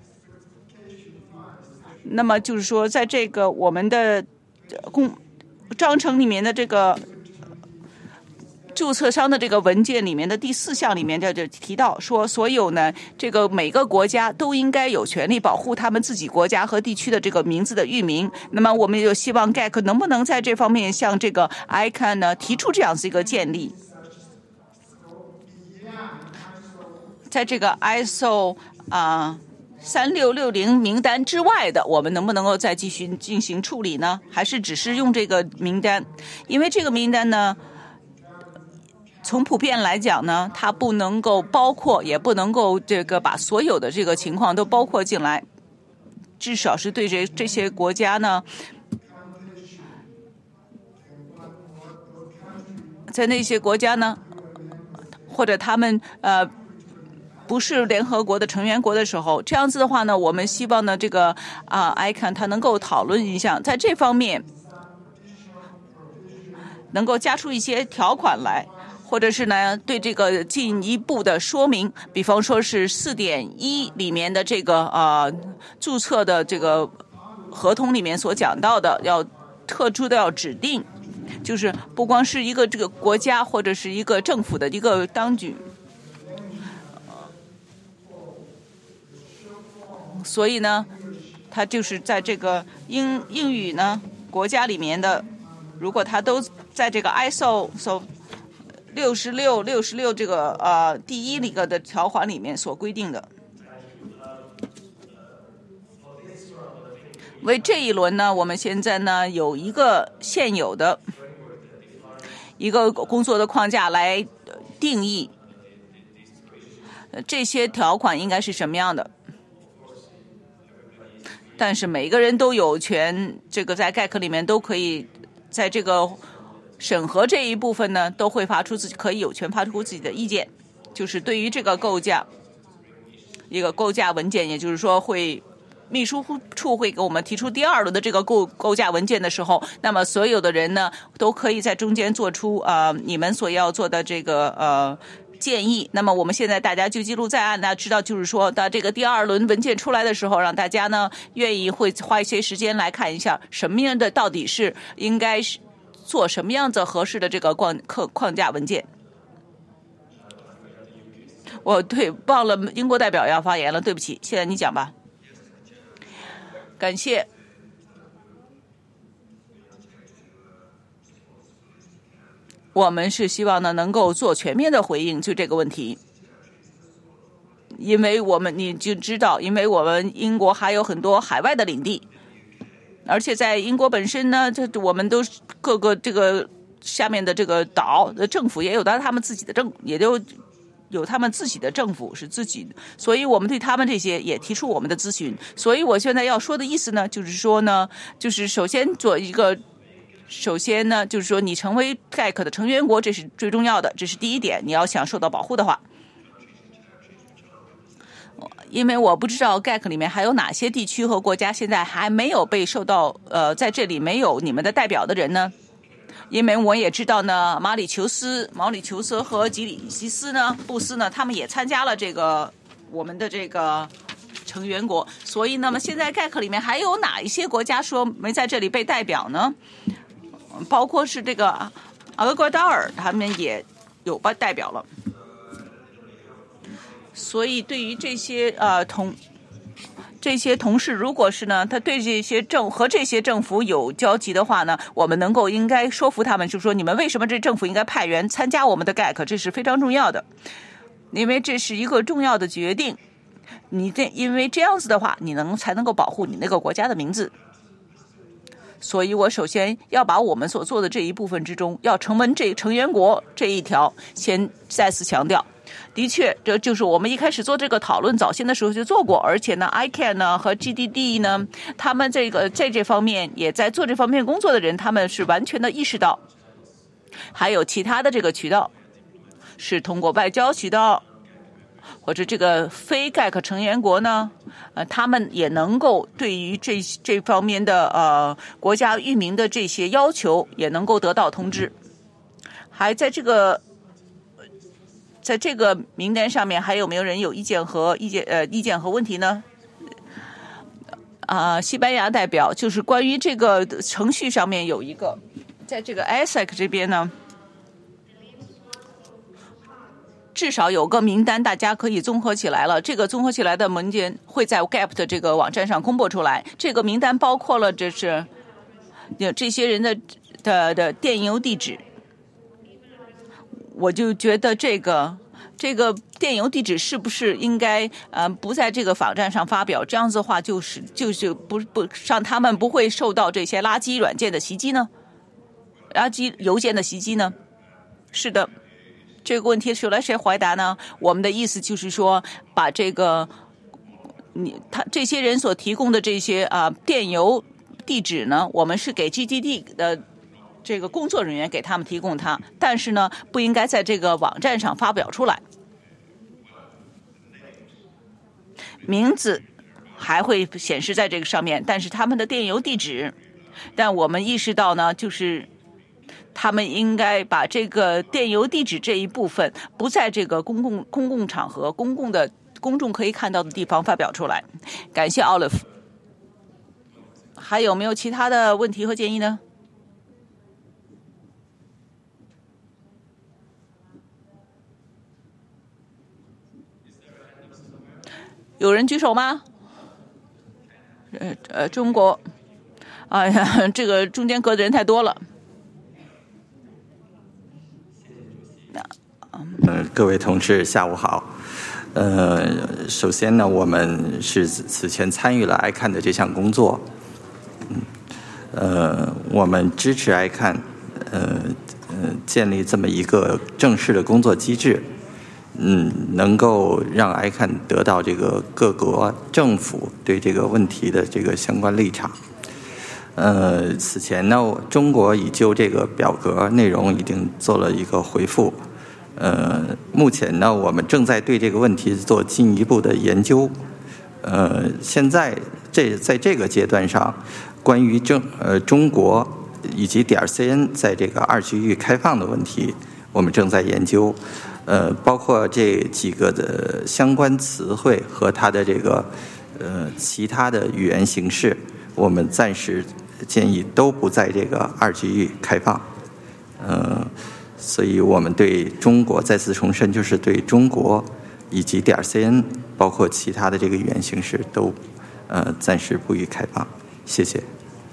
那么就是说，在这个我们的章程里面的这个注册商的这个文件里面的第4项里面就提到说，所有呢这个每个国家都应该有权利保护他们自己国家和地区的这个名字的域名。那么我们就希望 GAC 能不能在这方面向这个 ICANN 呢提出这样子一个建议。在这个 ISO 3660名单之外的，我们能不能够再继续进行处理呢？还是只是用这个名单？因为这个名单呢，从普遍来讲呢，它不能够包括，也不能够这个把所有的这个情况都包括进来，至少是对这些国家呢，在那些国家呢，或者他们不是联合国的成员国的时候，这样子的话呢，我们希望呢这个ICANN 它能够讨论一下，在这方面能够加出一些条款来。或者是呢，对这个进一步的说明，比方说是4.1里面的这个注册的这个合同里面所讲到的，要特殊的要指定，就是不光是一个这个国家或者是一个政府的一个当局。所以呢，它就是在这个英语呢国家里面的，如果它都在这个 ISO 66这个第1个的条款里面所规定的。为这一轮呢，我们现在呢有一个现有的一个工作的框架来定义这些条款应该是什么样的。但是每个人都有权，这个在 GAC 里面都可以在这个审核这一部分呢，都会可以有权发出自己的意见，就是对于这个一个构架文件，也就是说秘书处会给我们提出第2轮的这个构架文件的时候，那么所有的人呢都可以在中间做出你们所要做的这个建议。那么我们现在大家就记录在案，那知道就是说到这个第2轮文件出来的时候，让大家呢愿意会花一些时间来看一下什么样的到底是应该是做什么样子合适的这个框架文件。对，忘了英国代表要发言了，对不起，现在你讲吧。 感谢。我们是希望呢能够做全面的回应，就这个问题。因为你就知道，因为我们英国还有很多海外的领地，而且在英国本身呢，我们都各个这个下面的这个岛的政府也有他们自己的也就有他们自己的政府是自己的，所以我们对他们这些也提出我们的咨询。所以我现在要说的意思呢，就是说呢，就是首先呢，就是说你成为 GAC 的成员国，这是最重要的，这是第一点。你要想受到保护的话。因为我不知道 GAC 里面还有哪些地区和国家现在还没有被受到在这里没有你们的代表的人呢？因为我也知道呢，毛里求斯和吉里西斯呢、布斯呢，他们也参加了这个我们的这个成员国。所以那么现在 GAC 里面还有哪一些国家说没在这里被代表呢？包括是这个厄瓜多尔，他们也有代表了。所以对于这些同事，如果是呢，他对这些政府有交集的话呢，我们应该说服他们，就是说你们为什么这政府应该派员参加我们的 GAC， 这是非常重要的，因为这是一个重要的决定。因为这样子的话，你才能够保护你那个国家的名字。所以我首先要把我们所做的这一部分之中，要成员国这一条先再次强调。的确，这就是我们一开始做这个讨论，早先的时候就做过，而且呢 ，ICANN 呢和 GDD 呢，他们在这方面也在做这方面工作的人，他们是完全的意识到，还有其他的这个渠道，是通过外交渠道，或者这个非 GAC 成员国呢，他们也能够对于这方面的国家域名的这些要求，也能够得到通知，还在这个名单上面，还有没有人有意见和问题呢？西班牙代表就是关于这个程序上面有一个，在这个 ASEC 这边呢，至少有个名单，大家可以综合起来了。这个综合起来的文件会在 GAP 的这个网站上公布出来。这个名单包括了这些人的电邮地址。我就觉得这个电邮地址是不是应该不在这个网站上发表？这样子的话，就是不让他们不会受到这些垃圾软件的袭击呢？垃圾邮件的袭击呢？是的，这个问题谁来回答呢？我们的意思就是说，把这个这些人所提供的这些电邮地址呢，我们是给 GDD 的这个工作人员给他们提供它，但是呢，不应该在这个网站上发表出来。名字还会显示在这个上面，但是他们的电邮地址，但我们意识到呢，就是他们应该把这个电邮地址这一部分不在这个公共场合、公众可以看到的地方发表出来。感谢 Olive。还有没有其他的问题和建议呢？有人举手吗？中国，哎呀，这个中间隔的人太多了。 各位同志，下午好。首先呢，我们是此前参与了 ICANN 的这项工作。我们支持 ICANN，建立这么一个正式的工作机制。能够让 ICANN 得到这个各国政府对这个问题的这个相关立场。此前呢，中国已就这个表格内容已经做了一个回复。目前呢，我们正在对这个问题做进一步的研究。现在在这个阶段上，关于中国以及.cn 在这个2区域开放的问题，我们正在研究。包括这几个的相关词汇和它的这个其他的语言形式，我们暂时建议都不在这个2区域开放。所以我们对中国再次重申，就是对中国以及.cn包括其他的这个语言形式都暂时不予开放。谢谢。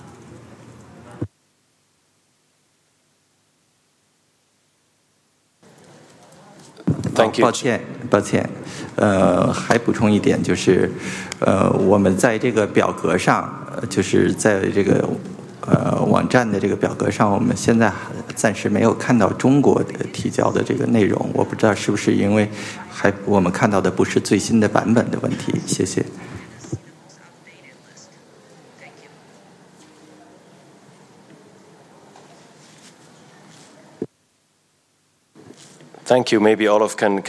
抱歉，还补充一点，就是我们在这个表格上，就是在这个网站的这个表格上，我们现在暂时没有看到中国的提交的这个内容，我不知道是不是因为我们看到的不是最新的版本的问题。谢谢。 Thank you. Maybe Olaf can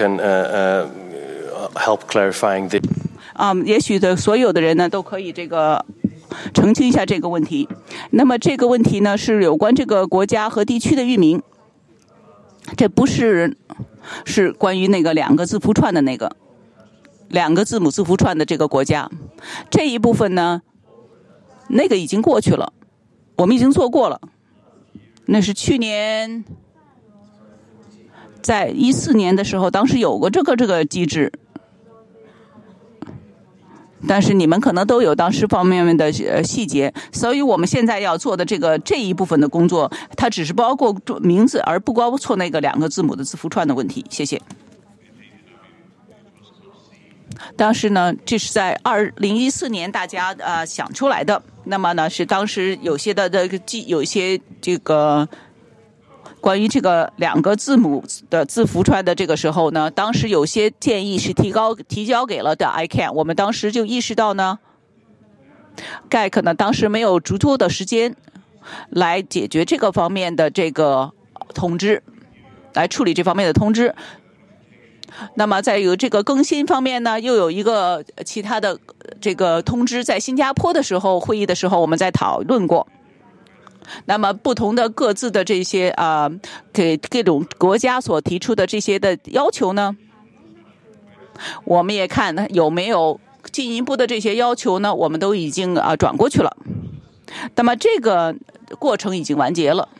help clarifying the. 也许的所有的人呢都可以这个澄清一下这个问题。那么这个问题呢是有关这个国家和地区的域名，这不是关于那个2个字符串的那个2个字母字符串的这个国家。这一部分呢，那个已经过去了，我们已经做过了，那是去年。在14年的时候，当时有过这个机制，但是你们可能都有当时方面的细节，所以我们现在要做的这一部分的工作，它只是包括名字，而不包括那个2个字母的字符串的问题。谢谢。当时呢，这是在2014年大家想出来的。那么呢，是当时有一些这个。关于这个2个字母的字符串的这个时候呢，当时有些建议是提交给了的 ICANN， 我们当时就意识到呢 ，GAC 呢当时没有足够的时间来解决这个方面的这个通知，来处理这方面的通知。那么在有这个更新方面呢，又有一个其他的这个通知，在新加坡的时候会议的时候我们在讨论过。那么不同的各自的这些给各种国家所提出的这些的要求呢，我们也看有没有进一步的这些要求呢，我们都已经转过去了。那么这个过程已经完结了，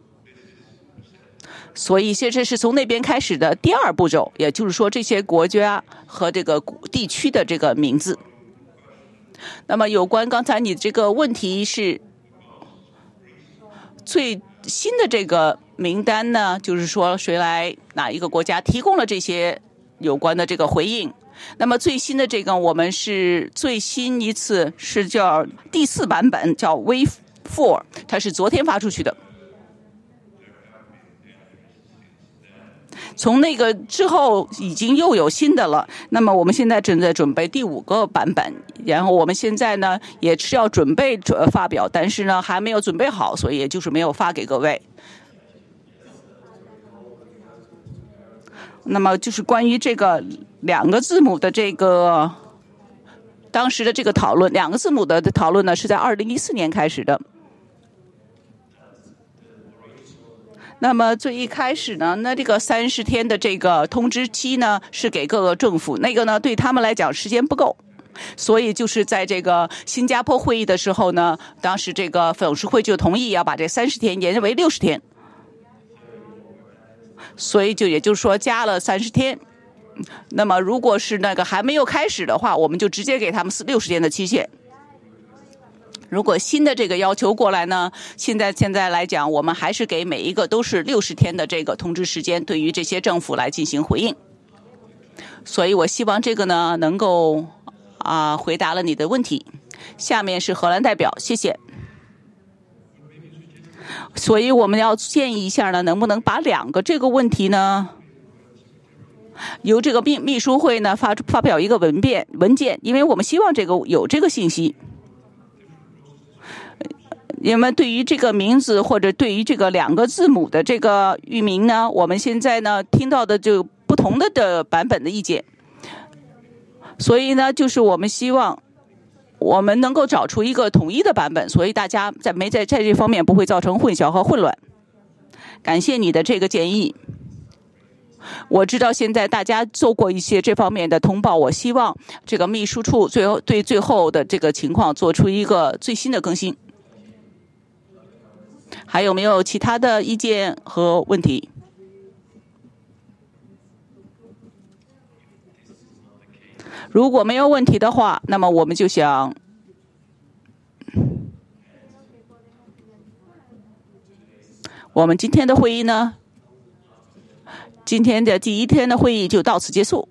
所以这是从那边开始的第2步骤，也就是说这些国家和这个地区的这个名字。那么有关刚才你这个问题是。最新的这个名单呢，就是说哪一个国家提供了这些有关的这个回应。那么最新的这个我们是最新一次是叫第4版本，叫 Wave 4， 它是昨天发出去的。从那个之后已经又有新的了，那么我们现在正在准备第5个版本，然后我们现在呢也是要准备发表，但是呢还没有准备好，所以也就是没有发给各位。那么就是关于这个2个字母的这个当时的这个讨论，2个字母的讨论呢是在2014年开始的。那么最一开始呢，那这个30天的这个通知期呢，是给各个政府，那个呢对他们来讲时间不够，所以就是在这个新加坡会议的时候呢，当时这个董事会就同意要把这30天延为60天，所以也就是说加了30天。那么如果是那个还没有开始的话，我们就直接给他们60天的期限。如果新的这个要求过来呢，现在来讲，我们还是给每一个都是60天的这个通知时间，对于这些政府来进行回应。所以我希望这个呢能够回答了你的问题。下面是荷兰代表，谢谢。所以我们要建议一下呢，能不能把2个这个问题呢，由这个秘书会呢发表一个文件，因为我们希望有这个信息。因为对于这个名字或者对于这个2个字母的这个域名呢，我们现在呢听到的就不同的版本的意见，所以呢就是我们希望我们能够找出一个统一的版本，所以大家在这方面不会造成混淆和混乱。感谢你的这个建议。我知道现在大家做过一些这方面的通报，我希望这个秘书处对最后的这个情况做出一个最新的更新。还有没有其他的意见和问题？如果没有问题的话，那么我们就想我们今天的会议呢，今天的第一天的会议就到此结束。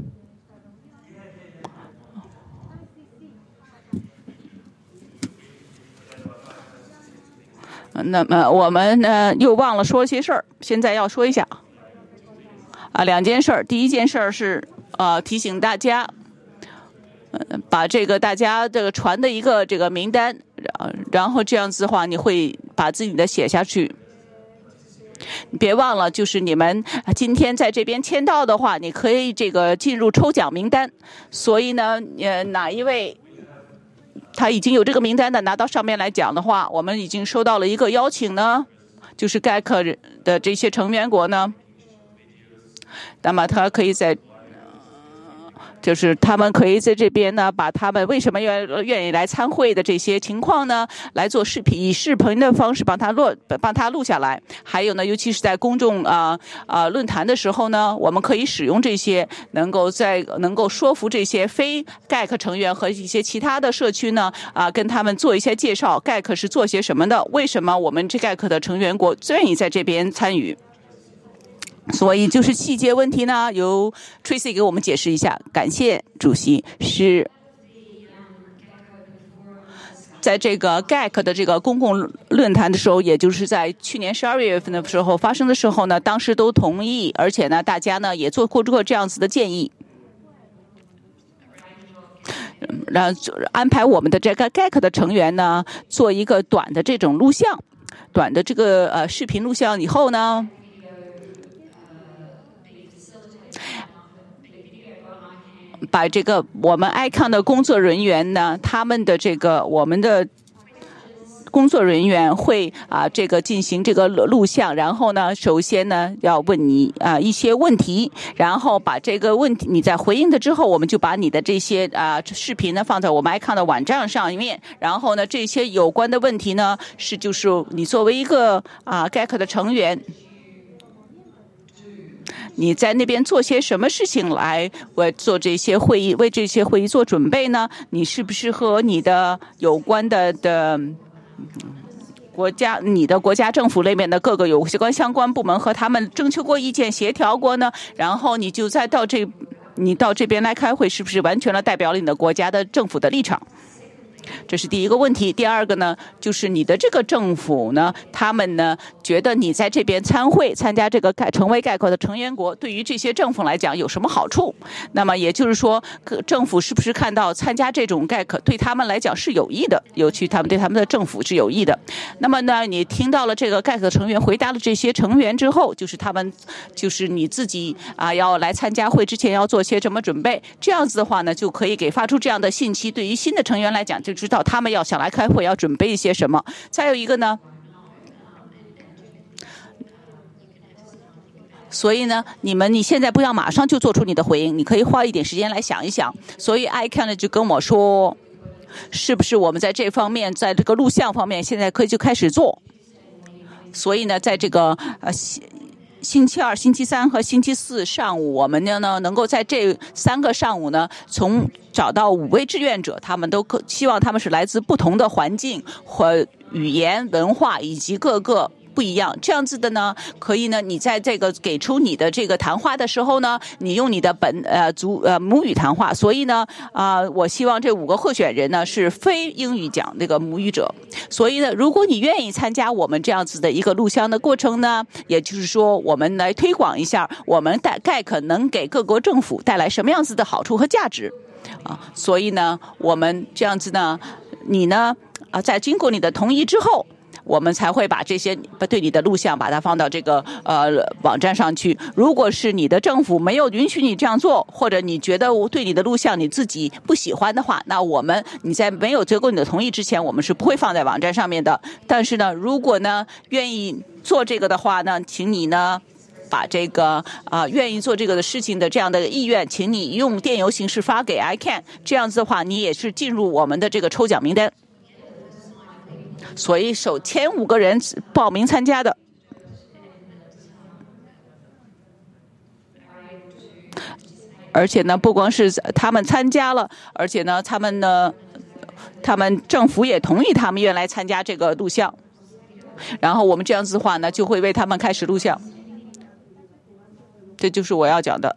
那么我们呢又忘了说些事儿，现在要说一下两件事儿。第一件事儿是提醒大家，把这个大家这个传的一个这个名单，然后这样子的话，你会把自己的写下去。别忘了，就是你们今天在这边签到的话，你可以这个进入抽奖名单。所以呢，哪一位他已经有这个名单的拿到上面来讲的话，我们已经收到了一个邀请呢，就是 GAC 的这些成员国呢，那么他可以就是他们可以在这边呢，把他们为什么愿意来参会的这些情况呢，来做视频，以视频的方式帮他录下来。还有呢，尤其是在公众论坛的时候呢，我们可以使用这些，能够说服这些非 GAC 成员和一些其他的社区呢，跟他们做一些介绍 ，GAC 是做些什么的，为什么我们这 GAC 的成员国愿意在这边参与。所以就是细节问题呢，由 Tracy 给我们解释一下。感谢主席。是在这个 GAC 的这个公共论坛的时候，也就是在去年12月份的时候发生的时候呢，当时都同意，而且呢，大家呢也做过这样子的建议，安排我们的这个 GAC 的成员呢做一个短的这种录像，短的这个视频录像以后呢，把这个我们 ICON 的工作人员呢，他们的这个我们的工作人员会这个进行这个录像，然后呢，首先呢要问你一些问题，然后把这个问题你在回应的之后，我们就把你的这些视频呢放在我们 ICON 的网站上面，然后呢这些有关的问题呢就是你作为一个GAC 的成员，你在那边做些什么事情来做这些会议，为这些会议做准备呢？你是不是和你的有关的你的国家政府那边的各个有相关部门和他们征求过意见、协调过呢？然后你就再到这边来开会，是不是完全了代表了你的国家的政府的立场？这是第一个问题。第二个呢，就是你的这个政府呢，他们呢觉得你在这边参加这个成为GAC的成员国，对于这些政府来讲有什么好处？那么也就是说，政府是不是看到参加这种GAC对他们来讲是有益的，尤其对他们的政府是有益的？那么呢，你听到了这个GAC成员回答了这些成员之后，就是你自己要来参加会之前要做些什么准备？这样子的话呢，就可以给发出这样的信息，对于新的成员来讲就知道他们要想来开会要准备一些什么。再有一个呢，所以呢，你现在不要马上就做出你的回应，你可以花一点时间来想一想。所以 ICON 呢就跟我说，是不是我们在这方面，在这个录像方面，现在可以就开始做。所以呢，在这个星期二、星期三和星期四上午，我们呢能够在这3个上午呢，找到5位志愿者，他们都希望他们是来自不同的环境和语言、文化以及各个不一样，这样子的呢，可以呢，你在这个给出你的这个谈话的时候呢，你用你的母语谈话。所以呢，我希望这5个候选人呢是非英语讲这个母语者。所以呢，如果你愿意参加我们这样子的一个录像的过程呢，也就是说，我们来推广一下我们的GAC能给各国政府带来什么样子的好处和价值所以呢，我们这样子呢，你呢在经过你的同意之后，我们才会把这些对你的录像把它放到这个网站上去。如果是你的政府没有允许你这样做，或者你觉得对你的录像你自己不喜欢的话，那你在没有经过你的同意之前，我们是不会放在网站上面的。但是呢，如果呢愿意做这个的话呢，请你呢把这个愿意做这个的事情的这样的意愿，请你用电邮形式发给 ICAN， 这样子的话，你也是进入我们的这个抽奖名单。所以前5个人报名参加的，而且呢，不光是他们参加了，而且呢，他们政府也同意他们愿来参加这个录像。 然后我们这样子的话呢，就会为他们开始录像。这就是我要讲的。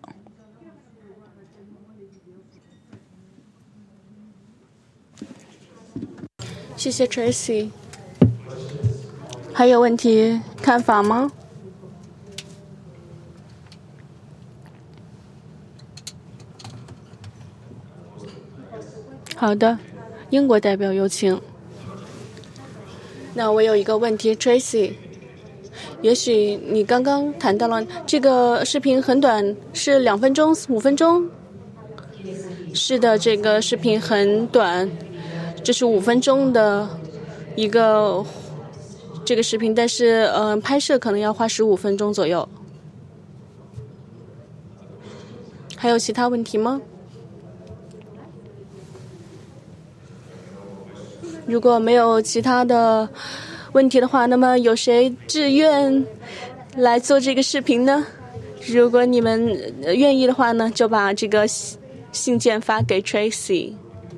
谢谢 Tracy。还有问题、看法吗？好的，英国代表有请。那我有一个问题 ，Tracy， 也许你刚刚谈到了这个视频很短，是2分钟、5分钟。是的，这个视频很短，这是5分钟的一个这个视频，但是拍摄可能要花15分钟左右。还有其他问题吗？如果没有其他的问题的话，那么有谁自愿来做这个视频呢？如果你们愿意的话呢，就把这个信件发给 Tracy。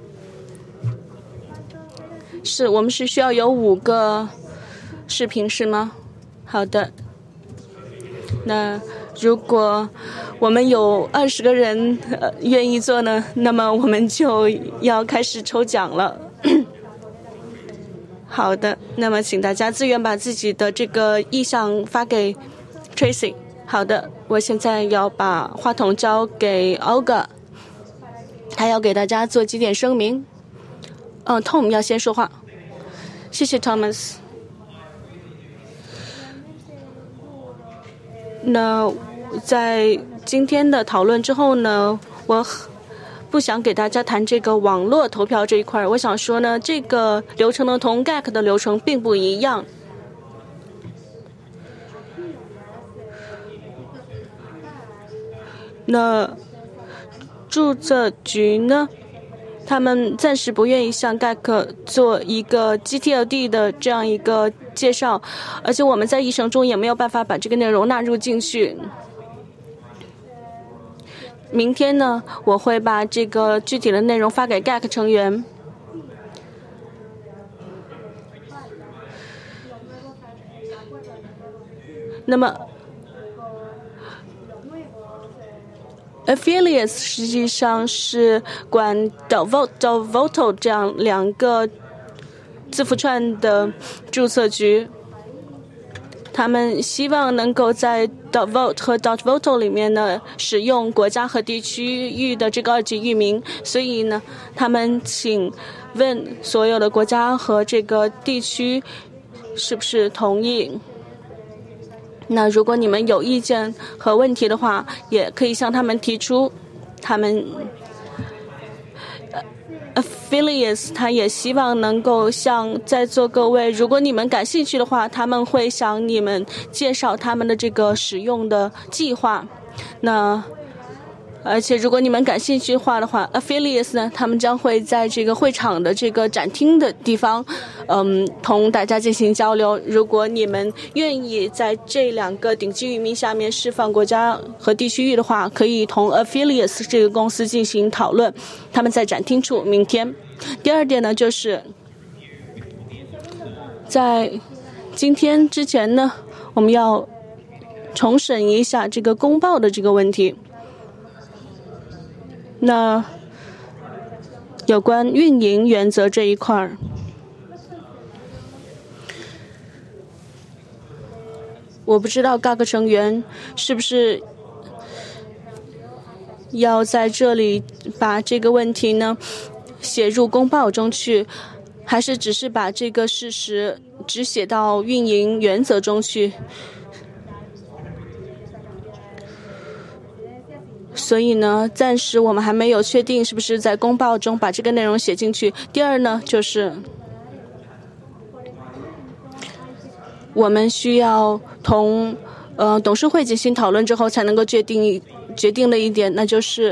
是我们是需要有5个视频是吗？好的。那如果我们有20个人愿意做呢，那么我们就要开始抽奖了。好的，那么请大家自愿把自己的这个意向发给 Tracy。好的，我现在要把话筒交给 Olga， 他要给大家做几点声明。Tom 要先说话。谢谢 Thomas。那在今天的讨论之后呢，我不想给大家谈这个网络投票这一块。我想说呢，这个流程呢同 GAC 的流程并不一样。那注册局呢，他们暂时不愿意向 GAC 做一个 GTLD 的这样一个介绍，而且我们在议程中也没有办法把这个内容纳入进去。明天呢，我会把这个具体的内容发给 GAC 成员。那么 affiliates 实际上是管 .voto 这样2个字符串的注册局。他们希望能够在 .vote 和 .voto 里面呢使用国家和地区域的这个2级域名，所以呢，他们请问所有的国家和这个地区是不是同意。那如果你们有意见和问题的话，也可以向他们提出。他们affiliates 他也希望能够向在座各位，如果你们感兴趣的话，他们会向你们介绍他们的这个使用的计划。那而且如果你们感兴趣的话 affiliates 呢，他们将会在这个会场的这个展厅的地方同大家进行交流。如果你们愿意在这2个顶级域名下面释放国家和地区域的话，可以同 affiliates 这个公司进行讨论。他们在展厅处明天。第2点呢，就是在今天之前呢，我们要重审一下这个公报的这个问题。那有关运营原则这一块儿，我不知道各个成员是不是要在这里把这个问题呢写入公报中去，还是只是把这个事实只写到运营原则中去。所以呢，暂时我们还没有确定是不是在公报中把这个内容写进去。第2呢，就是我们需要同董事会进行讨论之后才能够决定的一点，那就是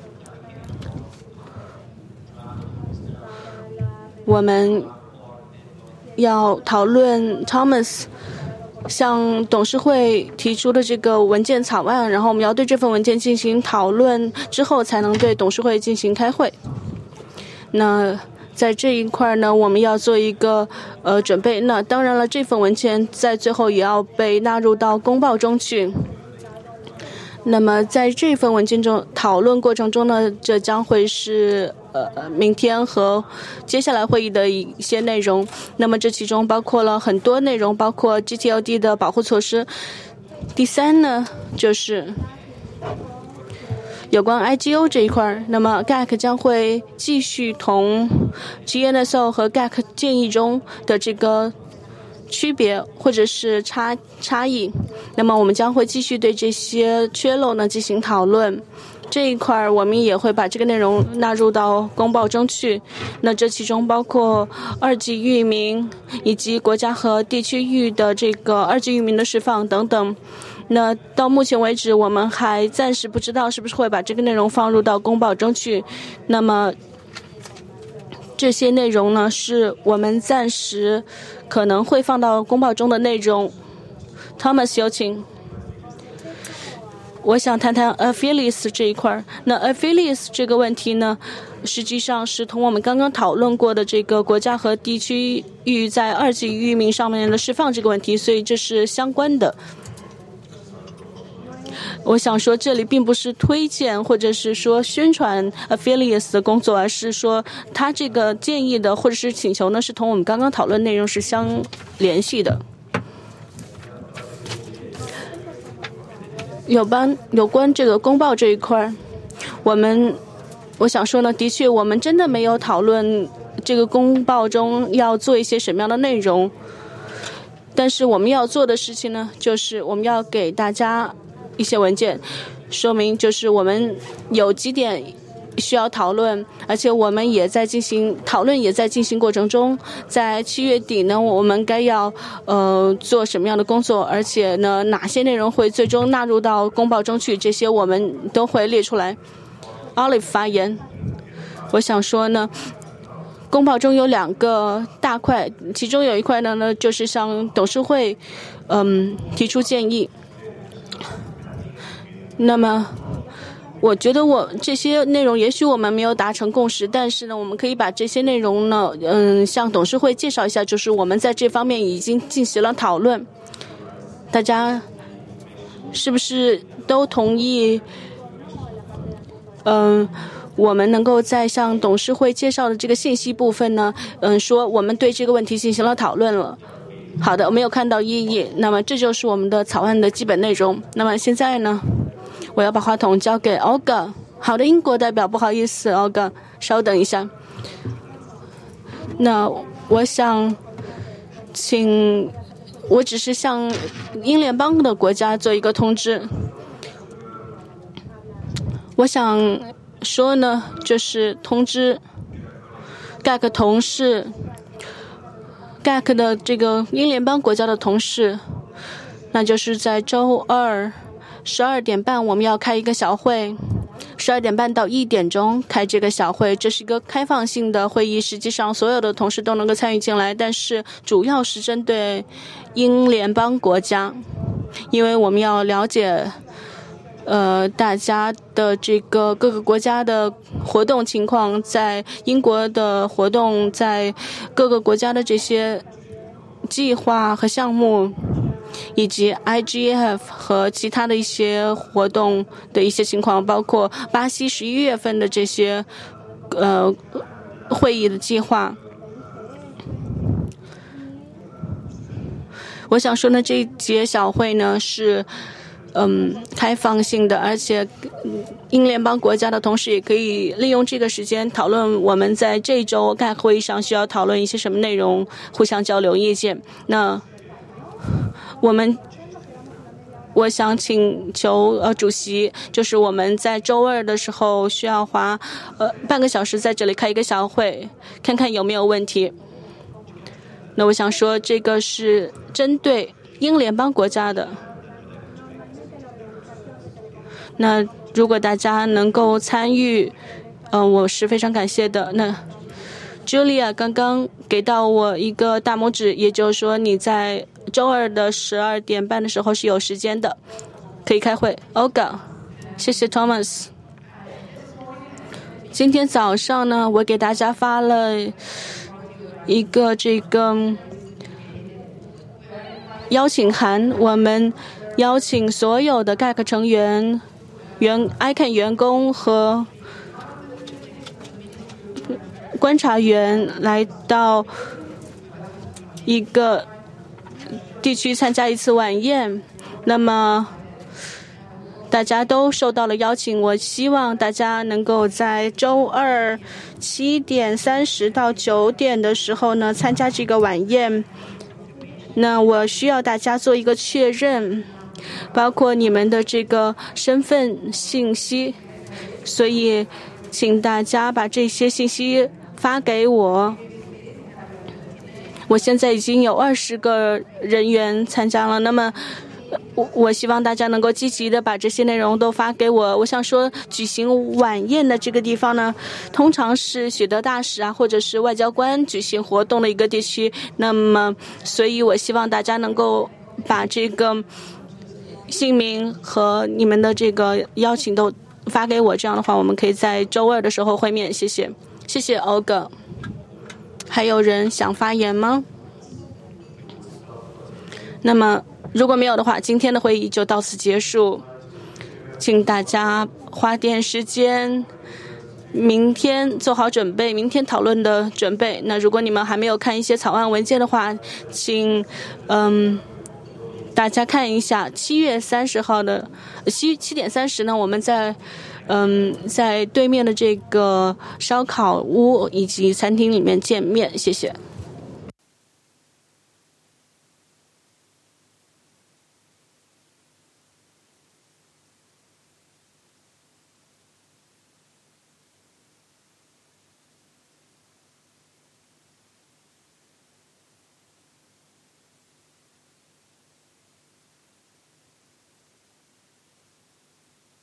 我们要讨论 Thomas向董事会提出的这个文件草案，然后我们要对这份文件进行讨论之后才能对董事会进行开会。那在这一块呢，我们要做一个准备。那当然了，这份文件在最后也要被纳入到公报中去。那么在这份文件中讨论过程中呢，这将会是明天和接下来会议的一些内容。那么这其中包括了很多内容，包括 GTLD 的保护措施。第三呢，就是有关 IGO 这一块，那么 GAC 将会继续同 GNSO 和 GAC 建议中的这个区别或者是差异，那么我们将会继续对这些缺漏呢进行讨论。这一块我们也会把这个内容纳入到公报中去。那这其中包括2级域名以及国家和地区域的这个2级域名的释放等等。那到目前为止，我们还暂时不知道是不是会把这个内容放入到公报中去。那么这些内容呢，是我们暂时可能会放到公报中的内容。Thomas 有请。我想谈谈 affiliates 这一块。那 affiliates 这个问题呢，实际上是同我们刚刚讨论过的这个国家和地区域在2级域名上面的释放这个问题，所以这是相关的。我想说，这里并不是推荐或者是说宣传 affiliates 的工作，而是说他这个建议的或者是请求呢，是同我们刚刚讨论内容是相联系的。有关这个公报这一块，我想说呢，的确我们真的没有讨论这个公报中要做一些什么样的内容，但是我们要做的事情呢，就是我们要给大家一些文件，说明就是我们有几点需要讨论，而且我们也在进行讨论，也在进行过程中。在7月底呢，我们该要做什么样的工作，而且呢，哪些内容会最终纳入到公报中去，这些我们都会列出来。Olive 发言，我想说呢，公报中有2个大块，其中有一块呢，就是向董事会提出建议。那么我觉得这些内容也许我们没有达成共识，但是呢，我们可以把这些内容呢向董事会介绍一下，就是我们在这方面已经进行了讨论。大家是不是都同意我们能够在向董事会介绍的这个信息部分呢说我们对这个问题进行了讨论了。好的，我没有看到异议，那么这就是我们的草案的基本内容。那么现在呢，我要把话筒交给 Olga。 好的，英国代表，不好意思 Olga， 稍等一下。那我想我只是向英联邦的国家做一个通知。我想说呢，就是通知 GAC 同事，GAC 的这个英联邦国家的同事，那就是在周二12点半我们要开一个小会，12点半到1点钟开这个小会。这是一个开放性的会议，实际上所有的同事都能够参与进来，但是主要是针对英联邦国家，因为我们要了解大家的这个各个国家的活动情况，在英国的活动，在各个国家的这些计划和项目，以及 IGF 和其他的一些活动的一些情况，包括巴西11月份的这些会议的计划。我想说呢，这一节小会呢是开放性的，而且英联邦国家的同事也可以利用这个时间讨论我们在这一周GAC会议上需要讨论一些什么内容，互相交流意见。那我想请求主席，就是我们在周二的时候需要花半个小时在这里开一个小会，看看有没有问题。那我想说，这个是针对英联邦国家的。那如果大家能够参与，我是非常感谢的。那 Julia 刚刚给到我一个大拇指，也就是说你在周二的12点半的时候是有时间的，可以开会。Olga， 谢谢 Thomas。 今天早上呢，我给大家发了一个这个邀请函，我们邀请所有的 GAC 成员、ICANN 员工和观察员来到一个地区参加一次晚宴。那么大家都受到了邀请，我希望大家能够在周二7:30到9点的时候呢参加这个晚宴。那我需要大家做一个确认，包括你们的这个身份信息，所以请大家把这些信息发给我。我现在已经有20个人员参加了，那么我希望大家能够积极的把这些内容都发给我。我想说，举行晚宴的这个地方呢，通常是许多大使啊，或者是外交官举行活动的一个地区。那么，所以我希望大家能够把这个姓名和你们的这个邀请都发给我，这样的话，我们可以在周二的时候会面。谢谢，谢谢 Olga。还有人想发言吗？那么如果没有的话，今天的会议就到此结束。请大家花点时间，明天做好准备，明天讨论的准备。那如果你们还没有看一些草案文件的话，请大家看一下7月30号的7点30呢，我们在对面的这个烧烤屋以及餐厅里面见面。谢谢。